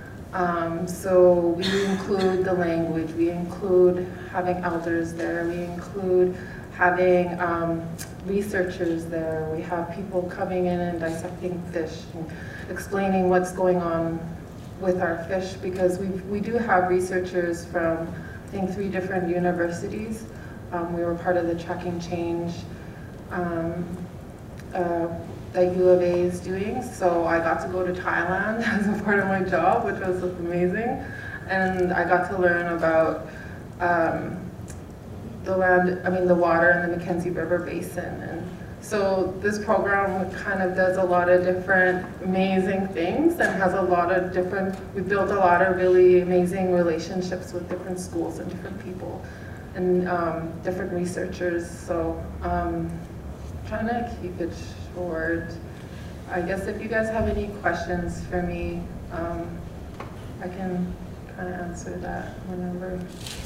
So we include the language, we include having elders there, we include having researchers there, we have people coming in and dissecting fish and explaining what's going on with our fish, because we do have researchers from, I think, 3 different universities. We were part of the Tracking Change that U of A is doing. So I got to go to Thailand as a part of my job, which was amazing. And I got to learn about the water in the Mackenzie River Basin. And so this program kind of does a lot of different amazing things and has a lot of different, we built a lot of really amazing relationships with different schools and different people and different researchers. So trying to keep it short. I guess if you guys have any questions for me, I can kind of answer that whenever.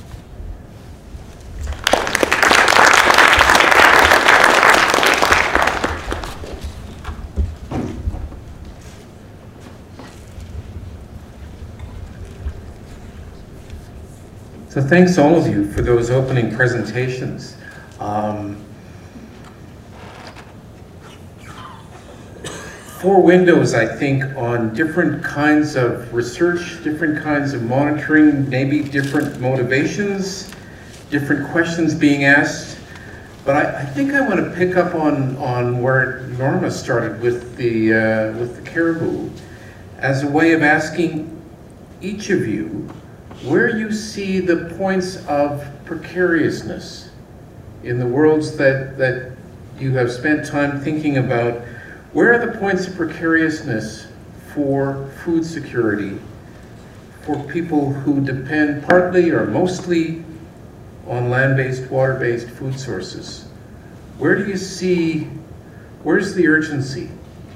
So thanks all of you for those opening presentations. Four windows, I think, on different kinds of research, different kinds of monitoring, maybe different motivations, different questions being asked. But I think I want to pick up on where Norma started with the caribou as a way of asking each of you where you see the points of precariousness in the worlds that you have spent time thinking about. Where are the points of precariousness for food security for people who depend partly or mostly on land-based, water-based food sources? Where do you see, where's the urgency?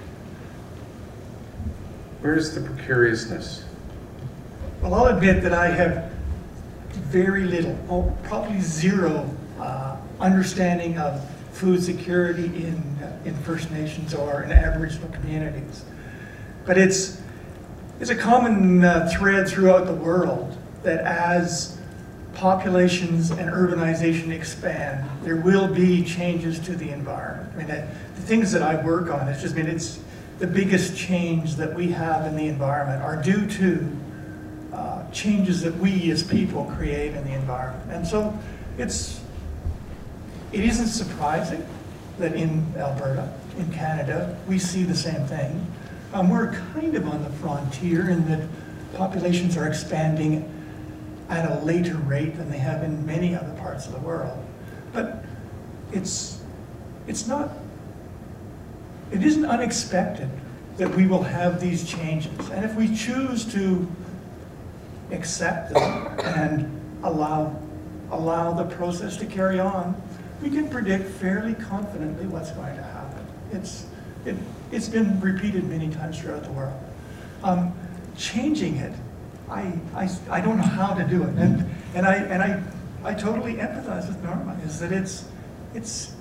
Where's the precariousness? Well, I'll admit that I have very little, probably zero, understanding of food security in First Nations or in Aboriginal communities. But it's a common thread throughout the world that as populations and urbanization expand, there will be changes to the environment. I mean, the things that I work on, it's the biggest change that we have in the environment are due to changes that we as people create in the environment. And so it isn't surprising that in Alberta, in Canada, we see the same thing. We're kind of on the frontier in that populations are expanding at a later rate than they have in many other parts of the world. But it isn't unexpected that we will have these changes. And if we choose to accept them and allow the process to carry on, we can predict fairly confidently what's going to happen. It's been repeated many times throughout the world. Changing it, I don't know how to do it, and I totally empathize with Norma. Is that it's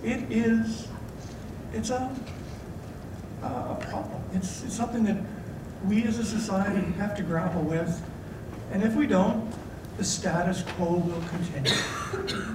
a problem. It's something that we as a society have to grapple with, and if we don't, the status quo will continue.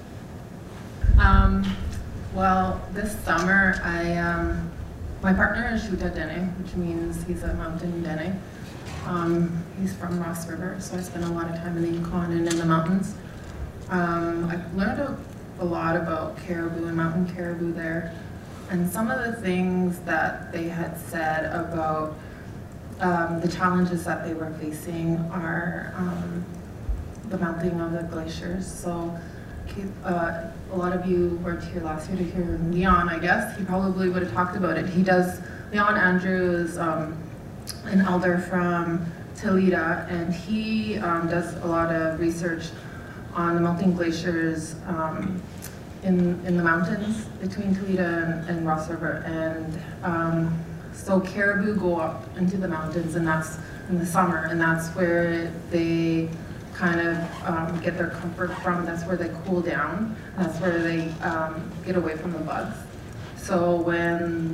Well, this summer, my partner is Shuta Dene, which means he's a mountain Dene. He's from Ross River, so I spent a lot of time in the Yukon and in the mountains. I've learned a lot about caribou and mountain caribou there, and some of the things that they had said about the challenges that they were facing are the melting of the glaciers. So a lot of you weren't here last year to hear Leon, I guess. He probably would have talked about it. Leon Andrew is an elder from Toledo, and he does a lot of research on the melting glaciers in the mountains between Toledo and Ross River. And so caribou go up into the mountains, and that's in the summer, and that's where they kind of get their comfort from. That's where they cool down. That's where they get away from the bugs. So when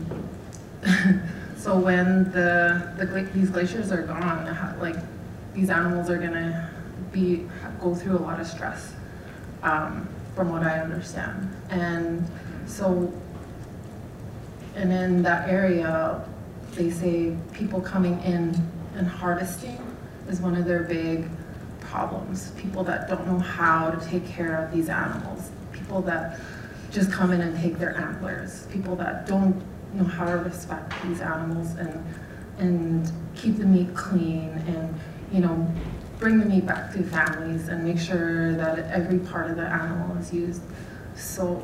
these glaciers are gone, like these animals are gonna go through a lot of stress, from what I understand. And so, and in that area, they say people coming in and harvesting is one of their big problems. People that don't know how to take care of these animals. People that just come in and take their antlers. People that don't know how to respect these animals and keep the meat clean and, you know, bring the meat back to families and make sure that every part of the animal is used. So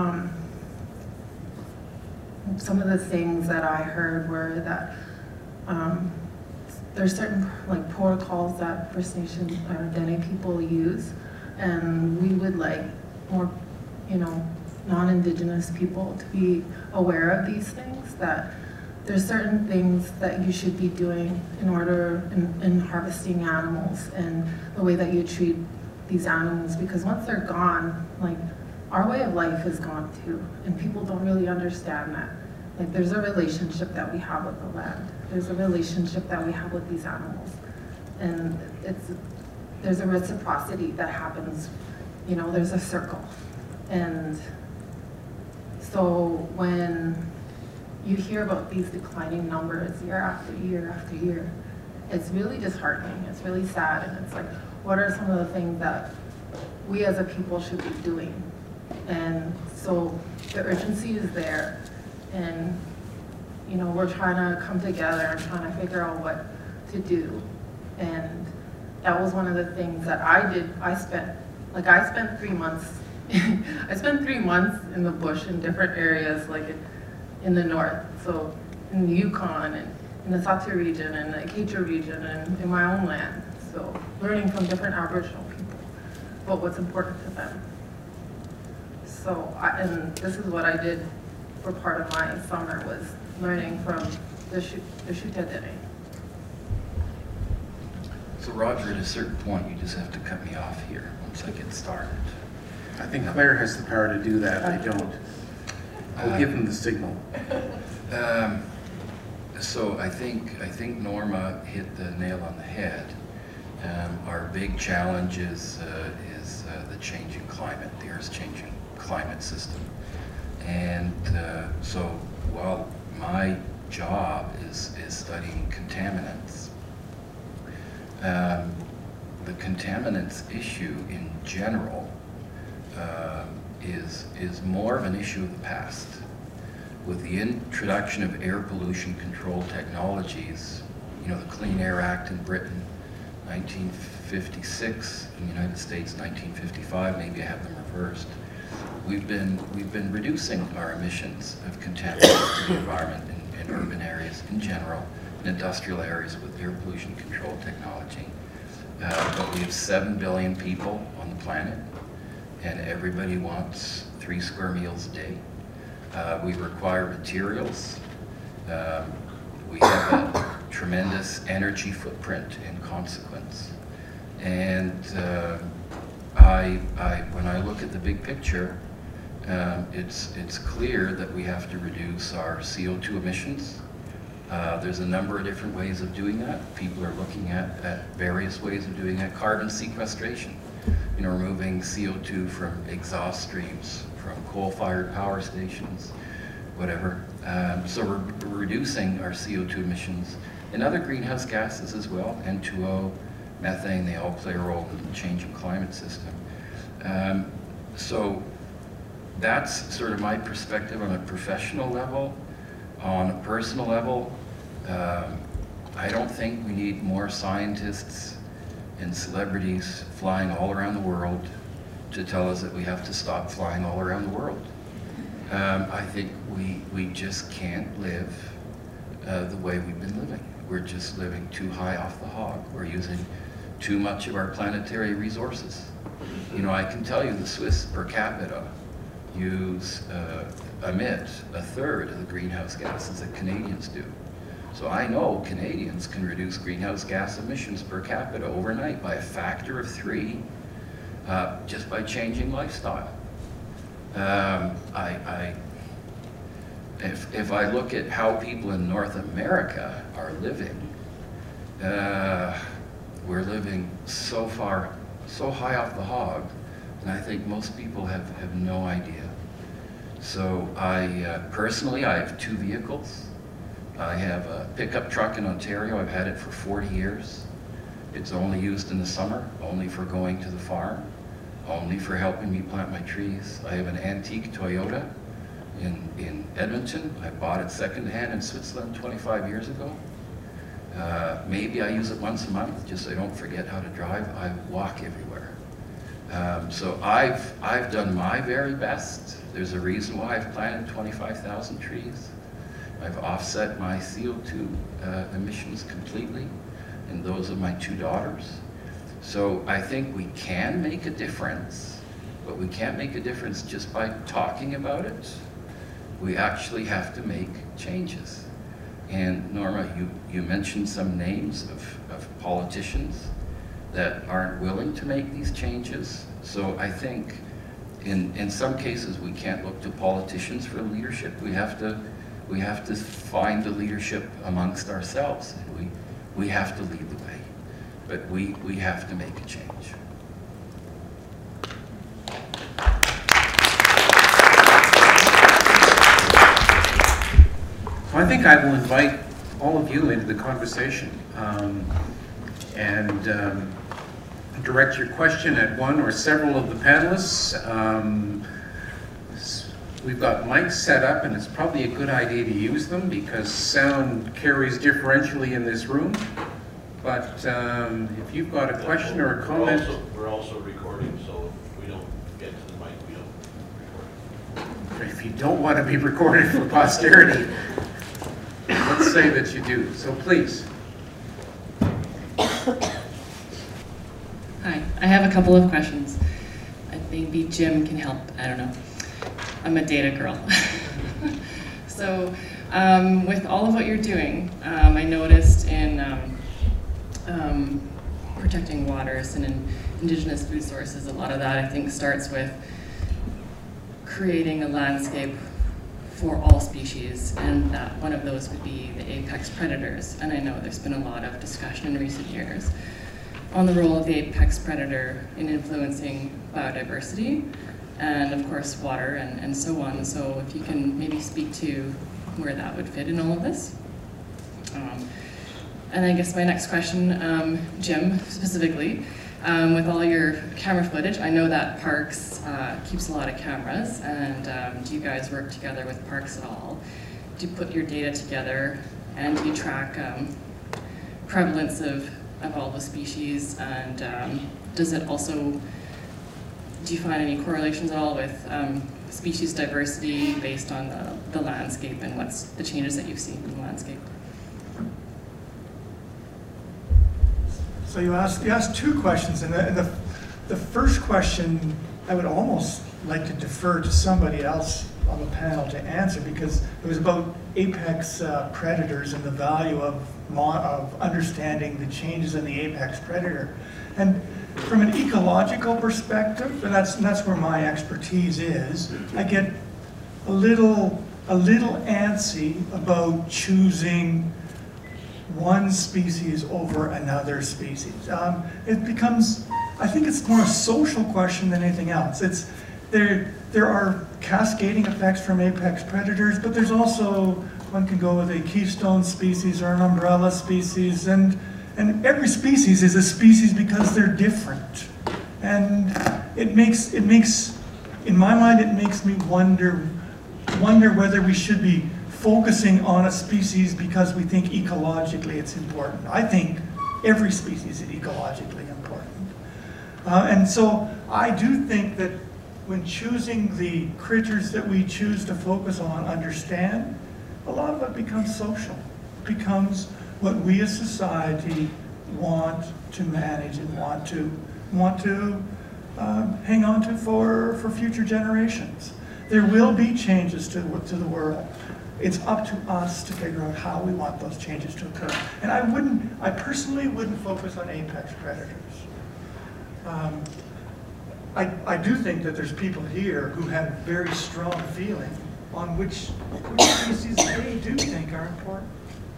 some of the things that I heard were that there's certain like protocols that First Nation Dene people use, and we would like more, you know, non-Indigenous people to be aware of these things, that there's certain things that you should be doing in order in harvesting animals and the way that you treat these animals, because once they're gone, like our way of life is gone too, and people don't really understand that. Like there's a relationship that we have with the land. There's a relationship that we have with these animals. And there's a reciprocity that happens, you know, there's a circle. And so when you hear about these declining numbers year after year after year, it's really disheartening, it's really sad, and it's like, what are some of the things that we as a people should be doing? And so the urgency is there, and you know, we're trying to come together and trying to figure out what to do. And that was one of the things that I did. I spent 3 months I spent 3 months in the bush in different areas, like in the north, so in the Yukon and in the Sahtu region and the Acacia region and in my own land. So learning from different Aboriginal people about what's important to them. So, and this is what I did for part of my summer, was learning from the Shuta Dene. So Roger, at a certain point, you just have to cut me off here once I get started. I think Claire has the power to do that. I don't. I'll give him the signal. So I think Norma hit the nail on the head. Our big challenge is the changing climate, the Earth's changing climate system. And so while my job is studying contaminants, the contaminants issue in general is more of an issue of the past. With the introduction of air pollution control technologies, you know, the Clean Air Act in Britain, 1956, in the United States, 1955, maybe I have them reversed. We've been reducing our emissions of contaminants to the environment in urban areas in general, in industrial areas with air pollution control technology. But we have 7 billion people on the planet, and everybody wants 3 square meals a day. We require materials. We have a tremendous energy footprint in consequence. And when I look at the big picture, it's clear that we have to reduce our CO2 emissions. There's a number of different ways of doing that. People are looking at various ways of doing that. Carbon sequestration, you know, removing CO2 from exhaust streams, from coal-fired power stations, whatever. So we're reducing our CO2 emissions and other greenhouse gases as well, N2O, methane, they all play a role in the changing climate system. So that's sort of my perspective on a professional level. On a personal level, I don't think we need more scientists and celebrities flying all around the world to tell us that we have to stop flying all around the world. I think we just can't live the way we've been living. We're just living too high off the hog. We're using too much of our planetary resources. You know, I can tell you the Swiss per capita emit 1/3 of the greenhouse gases that Canadians do. So I know Canadians can reduce greenhouse gas emissions per capita overnight by a factor of 3 just by changing lifestyle. If I look at how people in North America are living, we're living so high off the hog, and I think most people have no idea. So personally, I have 2 vehicles. I have a pickup truck in Ontario. I've had it for 40 years. It's only used in the summer, only for going to the farm, only for helping me plant my trees. I have an antique Toyota in Edmonton. I bought it secondhand in Switzerland 25 years ago. Maybe I use it once a month, just so I don't forget how to drive. I walk everywhere. So I've done my very best. There's a reason why I've planted 25,000 trees. I've offset my CO2 emissions completely, and those of my 2 daughters. So I think we can make a difference, but we can't make a difference just by talking about it. We actually have to make changes. And Norma, you mentioned some names of politicians that aren't willing to make these changes. So I think in some cases we can't look to politicians for leadership. We have to find the leadership amongst ourselves. And we have to lead the way. But we have to make a change. I think I will invite all of you into the conversation and direct your question at one or several of the panelists. We've got mics set up, and it's probably a good idea to use them because sound carries differentially in this room. But if you've got a question or a comment... We're also recording, so if we don't get to the mic, we don't record. If you don't want to be recorded for posterity, let's say that you do. So please. Hi, I have a couple of questions. Maybe Jim can help, I don't know. I'm a data girl. So with all of what you're doing, I noticed in protecting waters and in indigenous food sources, a lot of that I think starts with creating a landscape for all species, and that one of those would be the apex predators. And I know there's been a lot of discussion in recent years on the role of the apex predator in influencing biodiversity, and of course water and so on. So if you can maybe speak to where that would fit in all of this. And I guess my next question, Jim specifically, with all your camera footage, I know that Parks keeps a lot of cameras, and do you guys work together with Parks at all? Do you put your data together, and do you track prevalence of all the species, and does it also, do you find any correlations at all with species diversity based on the landscape and what's the changes that you've seen in the landscape? So you asked 2 questions, and the first question I would almost like to defer to somebody else on the panel to answer, because it was about apex predators and the value of understanding the changes in the apex predator. And from an ecological perspective, and that's where my expertise is, I get a little antsy about choosing one species over another species. It becomes, I think it's more a social question than anything else. There are cascading effects from apex predators, but there's also, one can go with a keystone species or an umbrella species, and every species is a species because they're different. And it makes, in my mind, it makes me wonder whether we should be focusing on a species because we think ecologically it's important. I think every species is ecologically important. And so I do think that when choosing the critters that we choose to focus on, understand, a lot of it becomes social. It becomes what we as society want to manage and want to hang on to for future generations. There will be changes to the world. it's up to us to figure out how we want those changes to occur. And I personally wouldn't focus on apex predators. I do think that there's people here who have very strong feeling on which species they do think are important.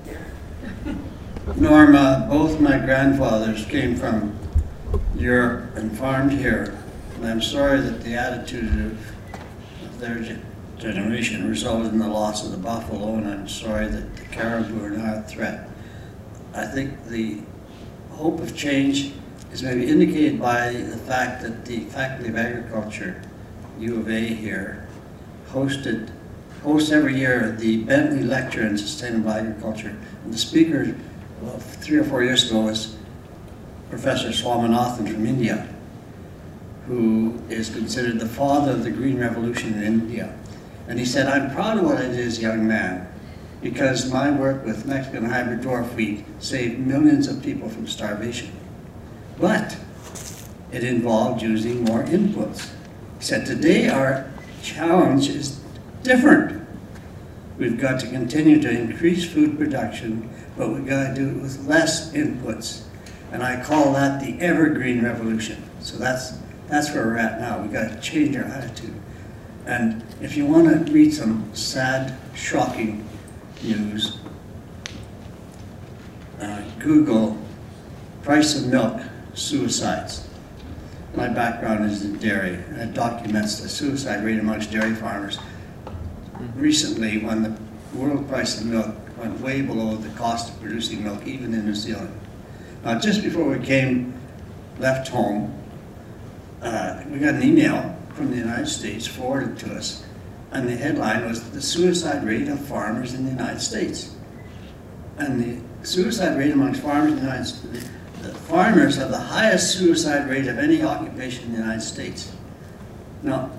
Norma, both my grandfathers came from Europe and farmed here, and I'm sorry that the attitude of their generation resulted in the loss of the buffalo, and I'm sorry that the caribou are now a threat. I think the hope of change is maybe indicated by the fact that the Faculty of Agriculture, U of A here, hosts every year the Bentley Lecture in Sustainable Agriculture. And the speaker, well, 3 or 4 years ago, was Professor Swaminathan from India, who is considered the father of the Green Revolution in India. And he said, I'm proud of what I did as a young man, because my work with Mexican hybrid dwarf wheat saved millions of people from starvation. But it involved using more inputs. He said, today our challenge is different. We've got to continue to increase food production, but we've got to do it with less inputs. And I call that the evergreen revolution. So that's where we're at now. We've got to change our attitude. And if you want to read some sad, shocking news, Google price of milk, suicides. My background is in dairy, and it documents the suicide rate amongst dairy farmers. Recently, when the world price of milk went way below the cost of producing milk, even in New Zealand. Now, just before we left home, we got an email from the United States forwarded to us, and the headline was the suicide rate of farmers in the United States. And the suicide rate amongst farmers in the United States, the farmers have the highest suicide rate of any occupation in the United States. Now,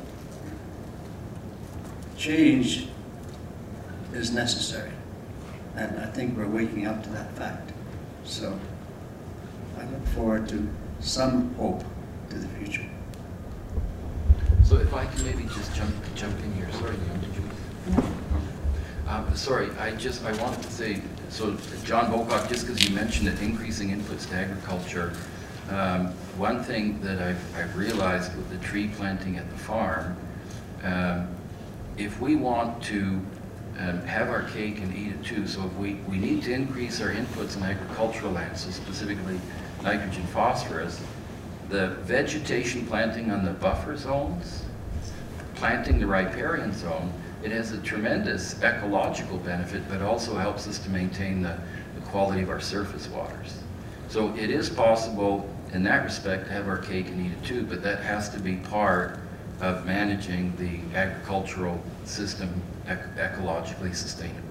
change is necessary, and I think we're waking up to that fact. So I look forward to some hope to the future. So if I can maybe just jump in here. Sorry, Liam, did you? Sorry, I wanted to say, so John Bocock, just because you mentioned it, increasing inputs to agriculture, one thing that I've realized with the tree planting at the farm, if we want to have our cake and eat it too, so if we need to increase our inputs in agricultural land, so specifically nitrogen, phosphorus, the vegetation planting on the buffer zones, planting the riparian zone, it has a tremendous ecological benefit, but also helps us to maintain the quality of our surface waters. So it is possible in that respect to have our cake and eat it too, but that has to be part of managing the agricultural system ecologically sustainably.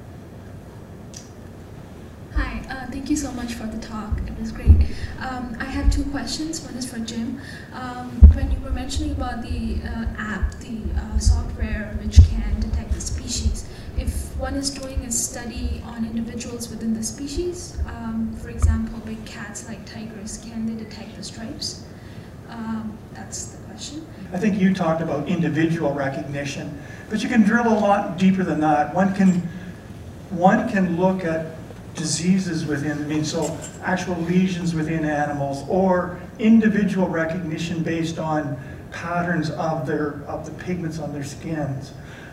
Hi, thank you so much for the talk. It was great. I have 2 questions. One is for Jim. When you were mentioning about the app, the software which can detect the species, if one is doing a study on individuals within the species, for example, big cats like tigers, can they detect the stripes? That's the question. I think you talked about individual recognition, but you can drill a lot deeper than that. One can look at diseases within, so actual lesions within animals, or individual recognition based on patterns of the pigments on their skins.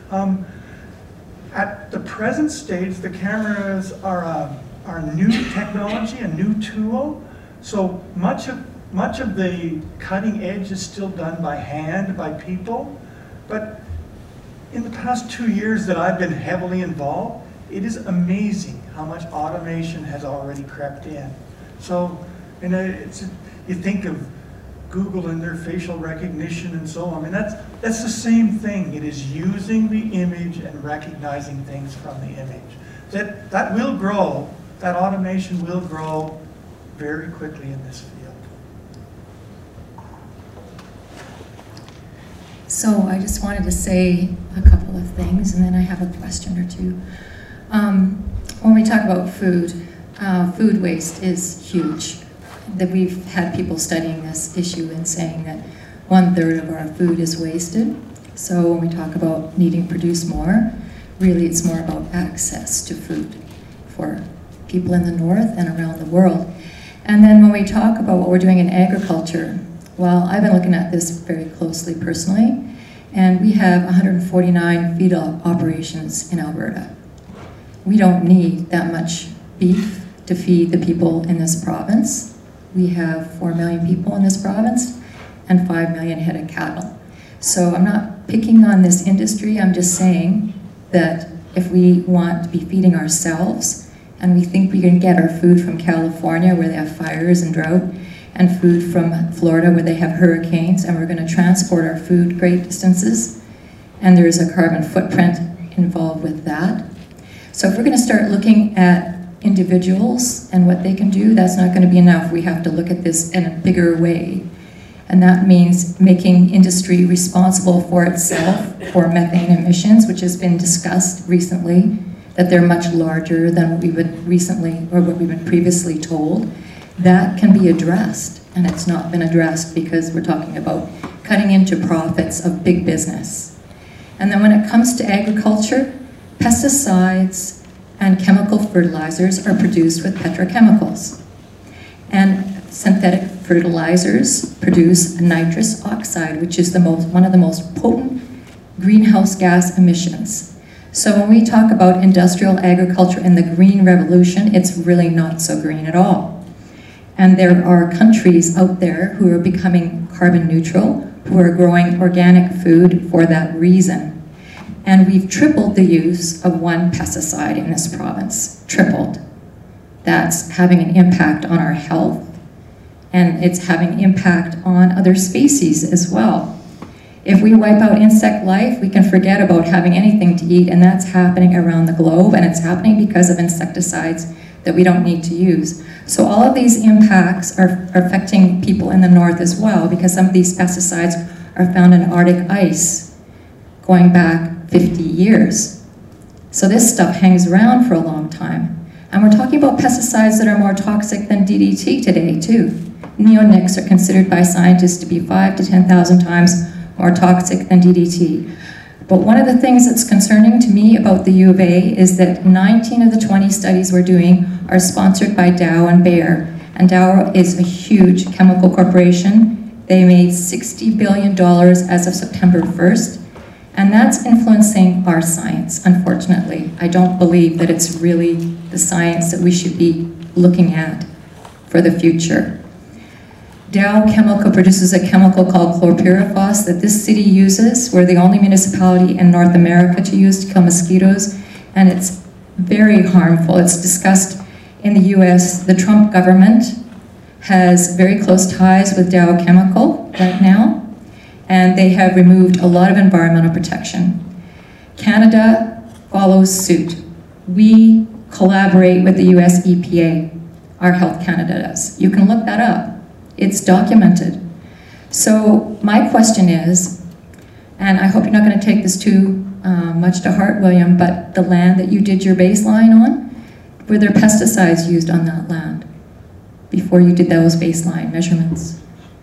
At the present stage, the cameras are new technology, a new tool. So much of the cutting edge is still done by hand, by people. But in the past 2 years that I've been heavily involved, it is amazing how much automation has already crept in. So, you think of Google and their facial recognition and so on. That's the same thing. It is using the image and recognizing things from the image. That will grow. That automation will grow very quickly in this field. So I just wanted to say a couple of things, and then I have a question or two. When we talk about food, food waste is huge. That we've had people studying this issue and saying that 1/3 of our food is wasted. So when we talk about needing to produce more, Really, it's more about access to food for people in the north and around the world. And then when we talk about what we're doing in agriculture, well, I've been looking at this very closely personally, and we have 149 feed operations in Alberta. We don't need that much beef to feed the people in this province. We have 4 million people in this province and 5 million head of cattle. So I'm not picking on this industry, I'm just saying that if we want to be feeding ourselves, and we think we can get our food from California where they have fires and drought, and food from Florida where they have hurricanes, and we're going to transport our food great distances, and there's a carbon footprint involved with that. So if we're going to start looking at individuals and what they can do, that's not going to be enough. We have to look at this in a bigger way. And that means making industry responsible for itself for methane emissions, which has been discussed recently, that they're much larger than what we've been recently, or what we've been previously told. That can be addressed, and it's not been addressed because we're talking about cutting into profits of big business. And then when it comes to agriculture, pesticides and chemical fertilizers are produced with petrochemicals. And synthetic fertilizers produce nitrous oxide, which is one of the most potent greenhouse gas emissions. So when we talk about industrial agriculture and the green revolution, it's really not so green at all. And there are countries out there who are becoming carbon neutral, who are growing organic food for that reason. And we've tripled the use of one pesticide in this province, tripled. That's having an impact on our health, and it's having impact on other species as well. If we wipe out insect life, we can forget about having anything to eat, and that's happening around the globe, and it's happening because of insecticides that we don't need to use. So all of these impacts are affecting people in the north as well, because some of these pesticides are found in Arctic ice going back 50 years. So this stuff hangs around for a long time. And we're talking about pesticides that are more toxic than DDT today too. Neonics are considered by scientists to be 5,000 to 10,000 times more toxic than DDT. But one of the things that's concerning to me about the U of A is that 19 of the 20 studies we're doing are sponsored by Dow and Bayer. And Dow is a huge chemical corporation. They made $60 billion as of September 1st. And that's influencing our science, unfortunately. I don't believe that it's really the science that we should be looking at for the future. Dow Chemical produces a chemical called chlorpyrifos that this city uses. We're the only municipality in North America to use to kill mosquitoes, and it's very harmful. It's discussed in the US. The Trump government has very close ties with Dow Chemical right now, and they have removed a lot of environmental protection. Canada follows suit. We collaborate with the US EPA, our Health Canada does. You can look that up. It's documented. So my question is, and I hope you're not going to take this too much to heart, William, but the land that you did your baseline on, were there pesticides used on that land before you did those baseline measurements?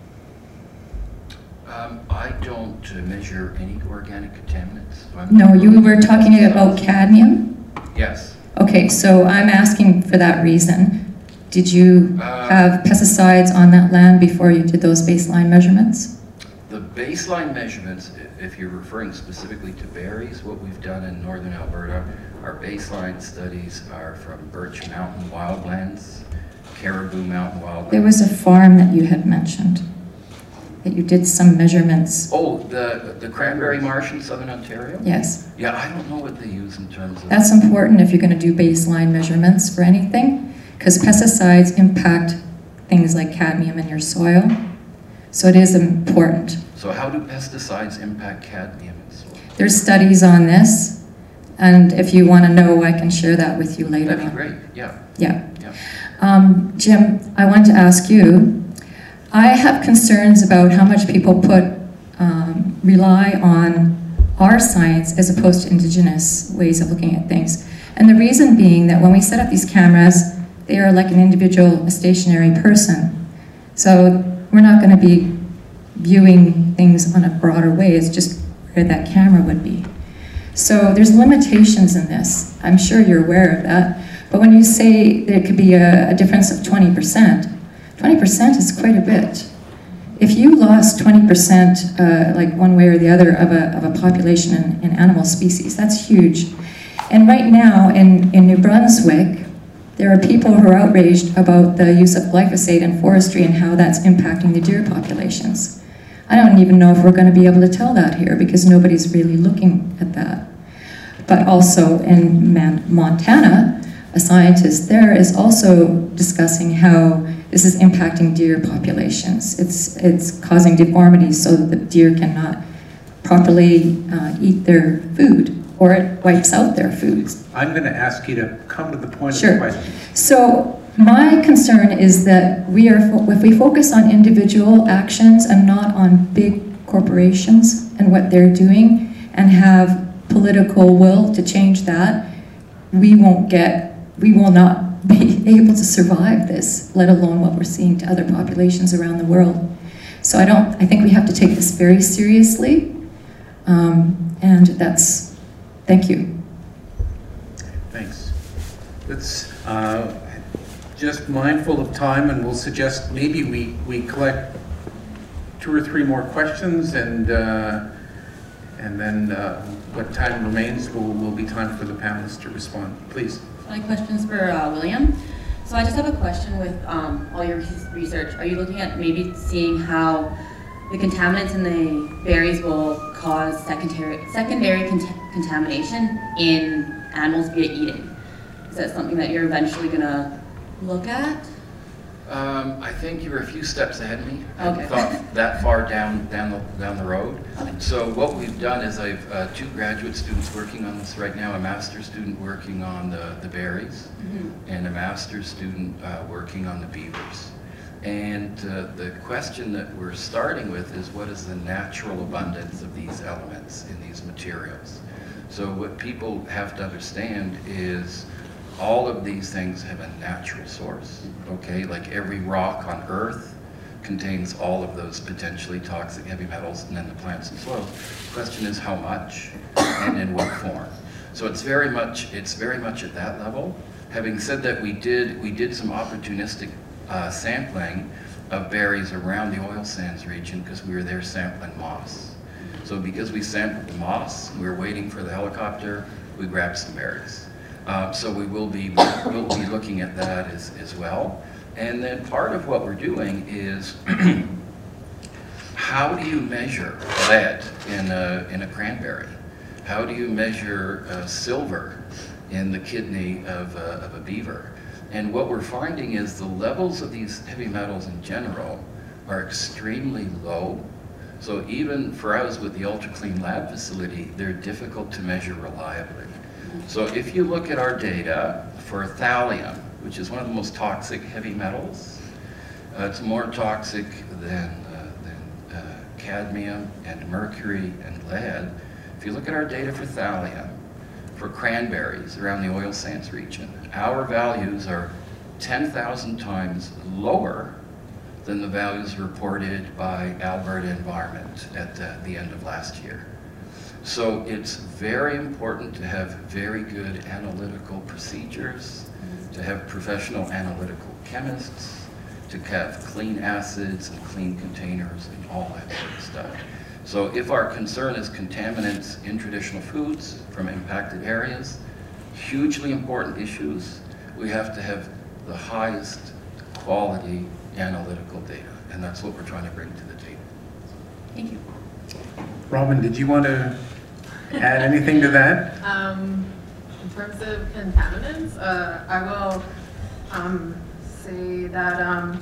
I don't measure any organic contaminants. No, you were talking about cadmium? Yes. Okay, so I'm asking for that reason. Did you have pesticides on that land before you did those baseline measurements? The baseline measurements, if you're referring specifically to berries, what we've done in northern Alberta, our baseline studies are from Birch Mountain Wildlands, Caribou Mountain Wildlands. There was a farm that you had mentioned, that you did some measurements. Oh, the Cranberry Marsh in southern Ontario? Yes. Yeah, I don't know what they use in terms of... That's important if you're going to do baseline measurements for anything, because pesticides impact things like cadmium in your soil. So it is important. So how do pesticides impact cadmium in soil? There's studies on this, and if you want to know, I can share that with you later. That'd be great, yeah. Yeah. Jim, I want to ask you, I have concerns about how much people rely on our science as opposed to Indigenous ways of looking at things. And the reason being that when we set up these cameras, they are like an individual, a stationary person. So we're not going to be viewing things on a broader way. It's just where that camera would be. So there's limitations in this. I'm sure you're aware of that. But when you say there could be a difference of 20%, 20% is quite a bit. If you lost 20%, like one way or the other, of a population in animal species, that's huge. And right now in New Brunswick, there are people who are outraged about the use of glyphosate in forestry and how that's impacting the deer populations. I don't even know if we're going to be able to tell that here because nobody's really looking at that. But also in Montana, a scientist there is also discussing how this is impacting deer populations. It's causing deformities so that the deer cannot properly eat their food, or it wipes out their foods. I'm going to ask you to come to the point Sure. of the question. So my concern is that if we focus on individual actions and not on big corporations and what they're doing and have political will to change that, we will not be able to survive this, let alone what we're seeing to other populations around the world. So I think we have to take this very seriously, and that's, thank you. Thanks. Let's just mindful of time, and we'll suggest maybe we collect 2 or 3 more questions, and then what time remains will be time for the panelists to respond. Please. My question's for William. So I just have a question with all your research. Are you looking at maybe seeing how the contaminants in the berries will cause secondary contamination in animals via eating? Is that something that you're eventually going to look at? I think you were a few steps ahead of me. Okay. I thought that far down the road. Okay. So what we've done is I've 2 graduate students working on this right now, a master's student working on the berries, and a master's student working on the beavers. And the question that we're starting with is, what is the natural abundance of these elements in these materials? So what people have to understand is all of these things have a natural source, okay? Like every rock on Earth contains all of those potentially toxic heavy metals, and then the plants and soils. The question is how much and in what form. So it's very much at that level. Having said that, we did some opportunistic sampling of berries around the oil sands region because we were there sampling moss. So because we sampled the moss, we were waiting for the helicopter, we grabbed some berries. So we'll be looking at that as well. And then part of what we're doing is how do you measure lead in a cranberry? How do you measure silver in the kidney of a beaver? And what we're finding is the levels of these heavy metals in general are extremely low. So even for us with the Ultra Clean Lab facility, they're difficult to measure reliably. So if you look at our data for thallium, which is one of the most toxic heavy metals, it's more toxic than cadmium and mercury and lead. If you look at our data for thallium, for cranberries around the oil sands region, our values are 10,000 times lower than the values reported by Alberta Environment at the end of last year. So it's very important to have very good analytical procedures, to have professional analytical chemists, to have clean acids and clean containers and all that sort of stuff. So if our concern is contaminants in traditional foods from impacted areas, hugely important issues, we have to have the highest quality analytical data, and that's what we're trying to bring to the table. Thank you. Robin, did you want to add anything to that? In terms of contaminants, I will say that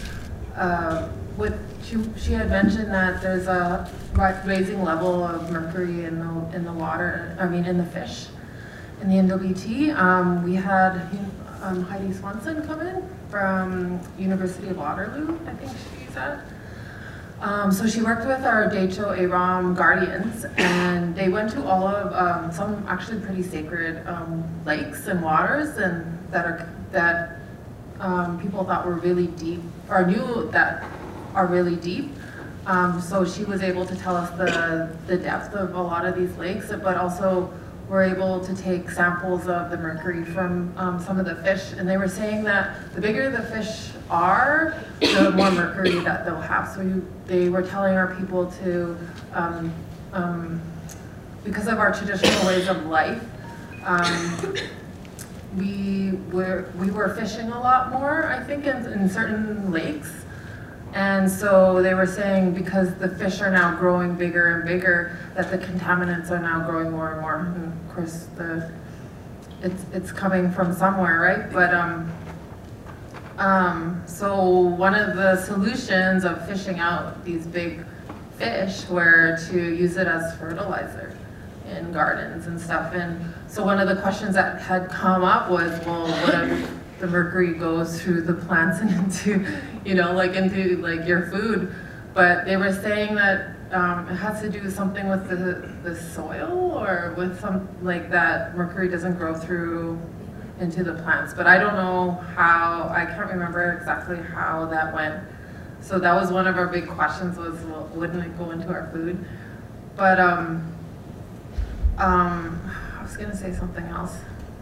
she had mentioned that there's a raising level of mercury in the water, in the fish, in the NWT. We had Heidi Swanson come in from University of Waterloo, I think she's at. So she worked with our Decho Aram Guardians, and they went to all of some actually pretty sacred lakes and waters, and that people thought were really deep, or knew that are really deep. So she was able to tell us the depth of a lot of these lakes, but also were able to take samples of the mercury from some of the fish, and they were saying that the bigger the fish are, the more mercury that they'll have. So they were telling our people to, because of our traditional ways of life, we were fishing a lot more, I think, in certain lakes. And so they were saying because the fish are now growing bigger and bigger, that the contaminants are now growing more and more. And of course, it's coming from somewhere, right? But so one of the solutions of fishing out these big fish were to use it as fertilizer in gardens and stuff. And so one of the questions that had come up was, well, what if the mercury goes through the plants and into, into your food? But they were saying that it has to do with something with the soil, or with some like that mercury doesn't grow through into the plants. But I don't know how, I can't remember exactly how that went. So that was one of our big questions was, well, wouldn't it go into our food? But I was gonna say something else.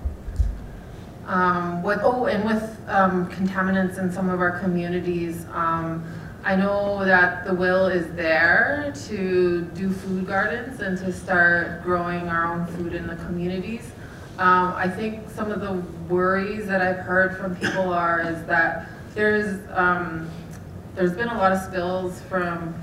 With contaminants in some of our communities, I know that the will is there to do food gardens and to start growing our own food in the communities. I think some of the worries that I've heard from people is that there's been a lot of spills from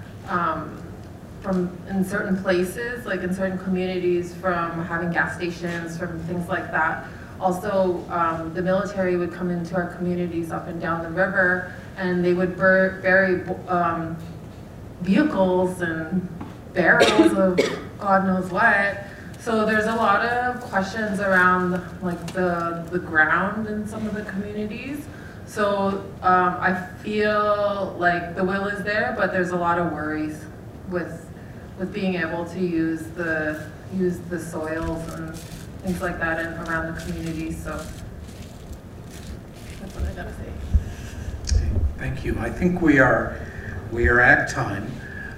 in certain places, like in certain communities, from having gas stations, from things like that. Also, the military would come into our communities up and down the river, and they would bury vehicles and barrels of God knows what. So there's a lot of questions around like the ground in some of the communities. So I feel like the will is there, but there's a lot of worries with being able to use the soils and things like that around the community. So that's what I gotta say. Thank you. I think we are at time.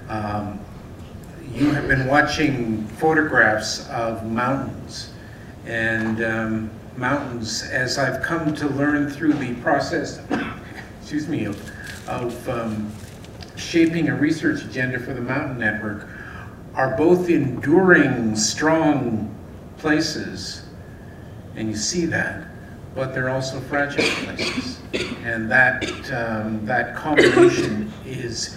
You have been watching photographs of mountains, and mountains, as I've come to learn through the process, excuse me, of shaping a research agenda for the Mountain Network, are both enduring, strong places, and you see that, but they're also fragile places, and that combination is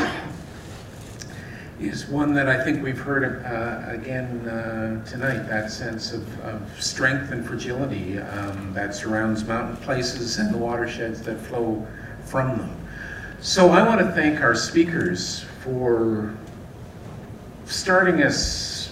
one that I think we've heard again tonight, that sense of strength and fragility that surrounds mountain places and the watersheds that flow from them. So I want to thank our speakers for starting us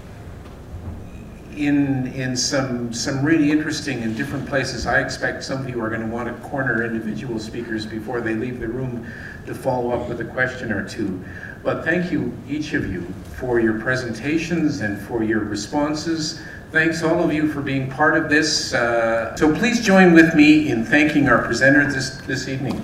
in some really interesting and different places. I expect some of you are going to want to corner individual speakers before they leave the room to follow up with a question or two. But thank you, each of you, for your presentations and for your responses. Thanks all of you for being part of this. So please join with me in thanking our presenters this evening.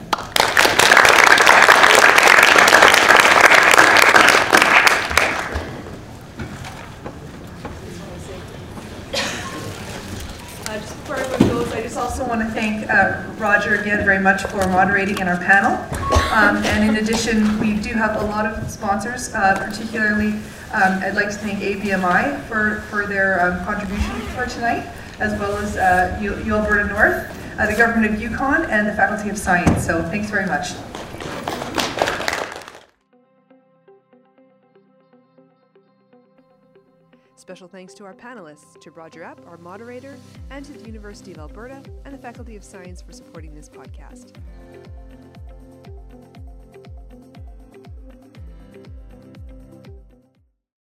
Just before everyone goes, I just also want to thank Roger again very much for moderating in our panel. And in addition, we do have a lot of sponsors, particularly I'd like to thank ABMI for their contribution for tonight, as well as U Alberta North, the Government of Yukon, and the Faculty of Science. So thanks very much. Special thanks to our panelists, to Roger Epp, our moderator, and to the University of Alberta and the Faculty of Science for supporting this podcast.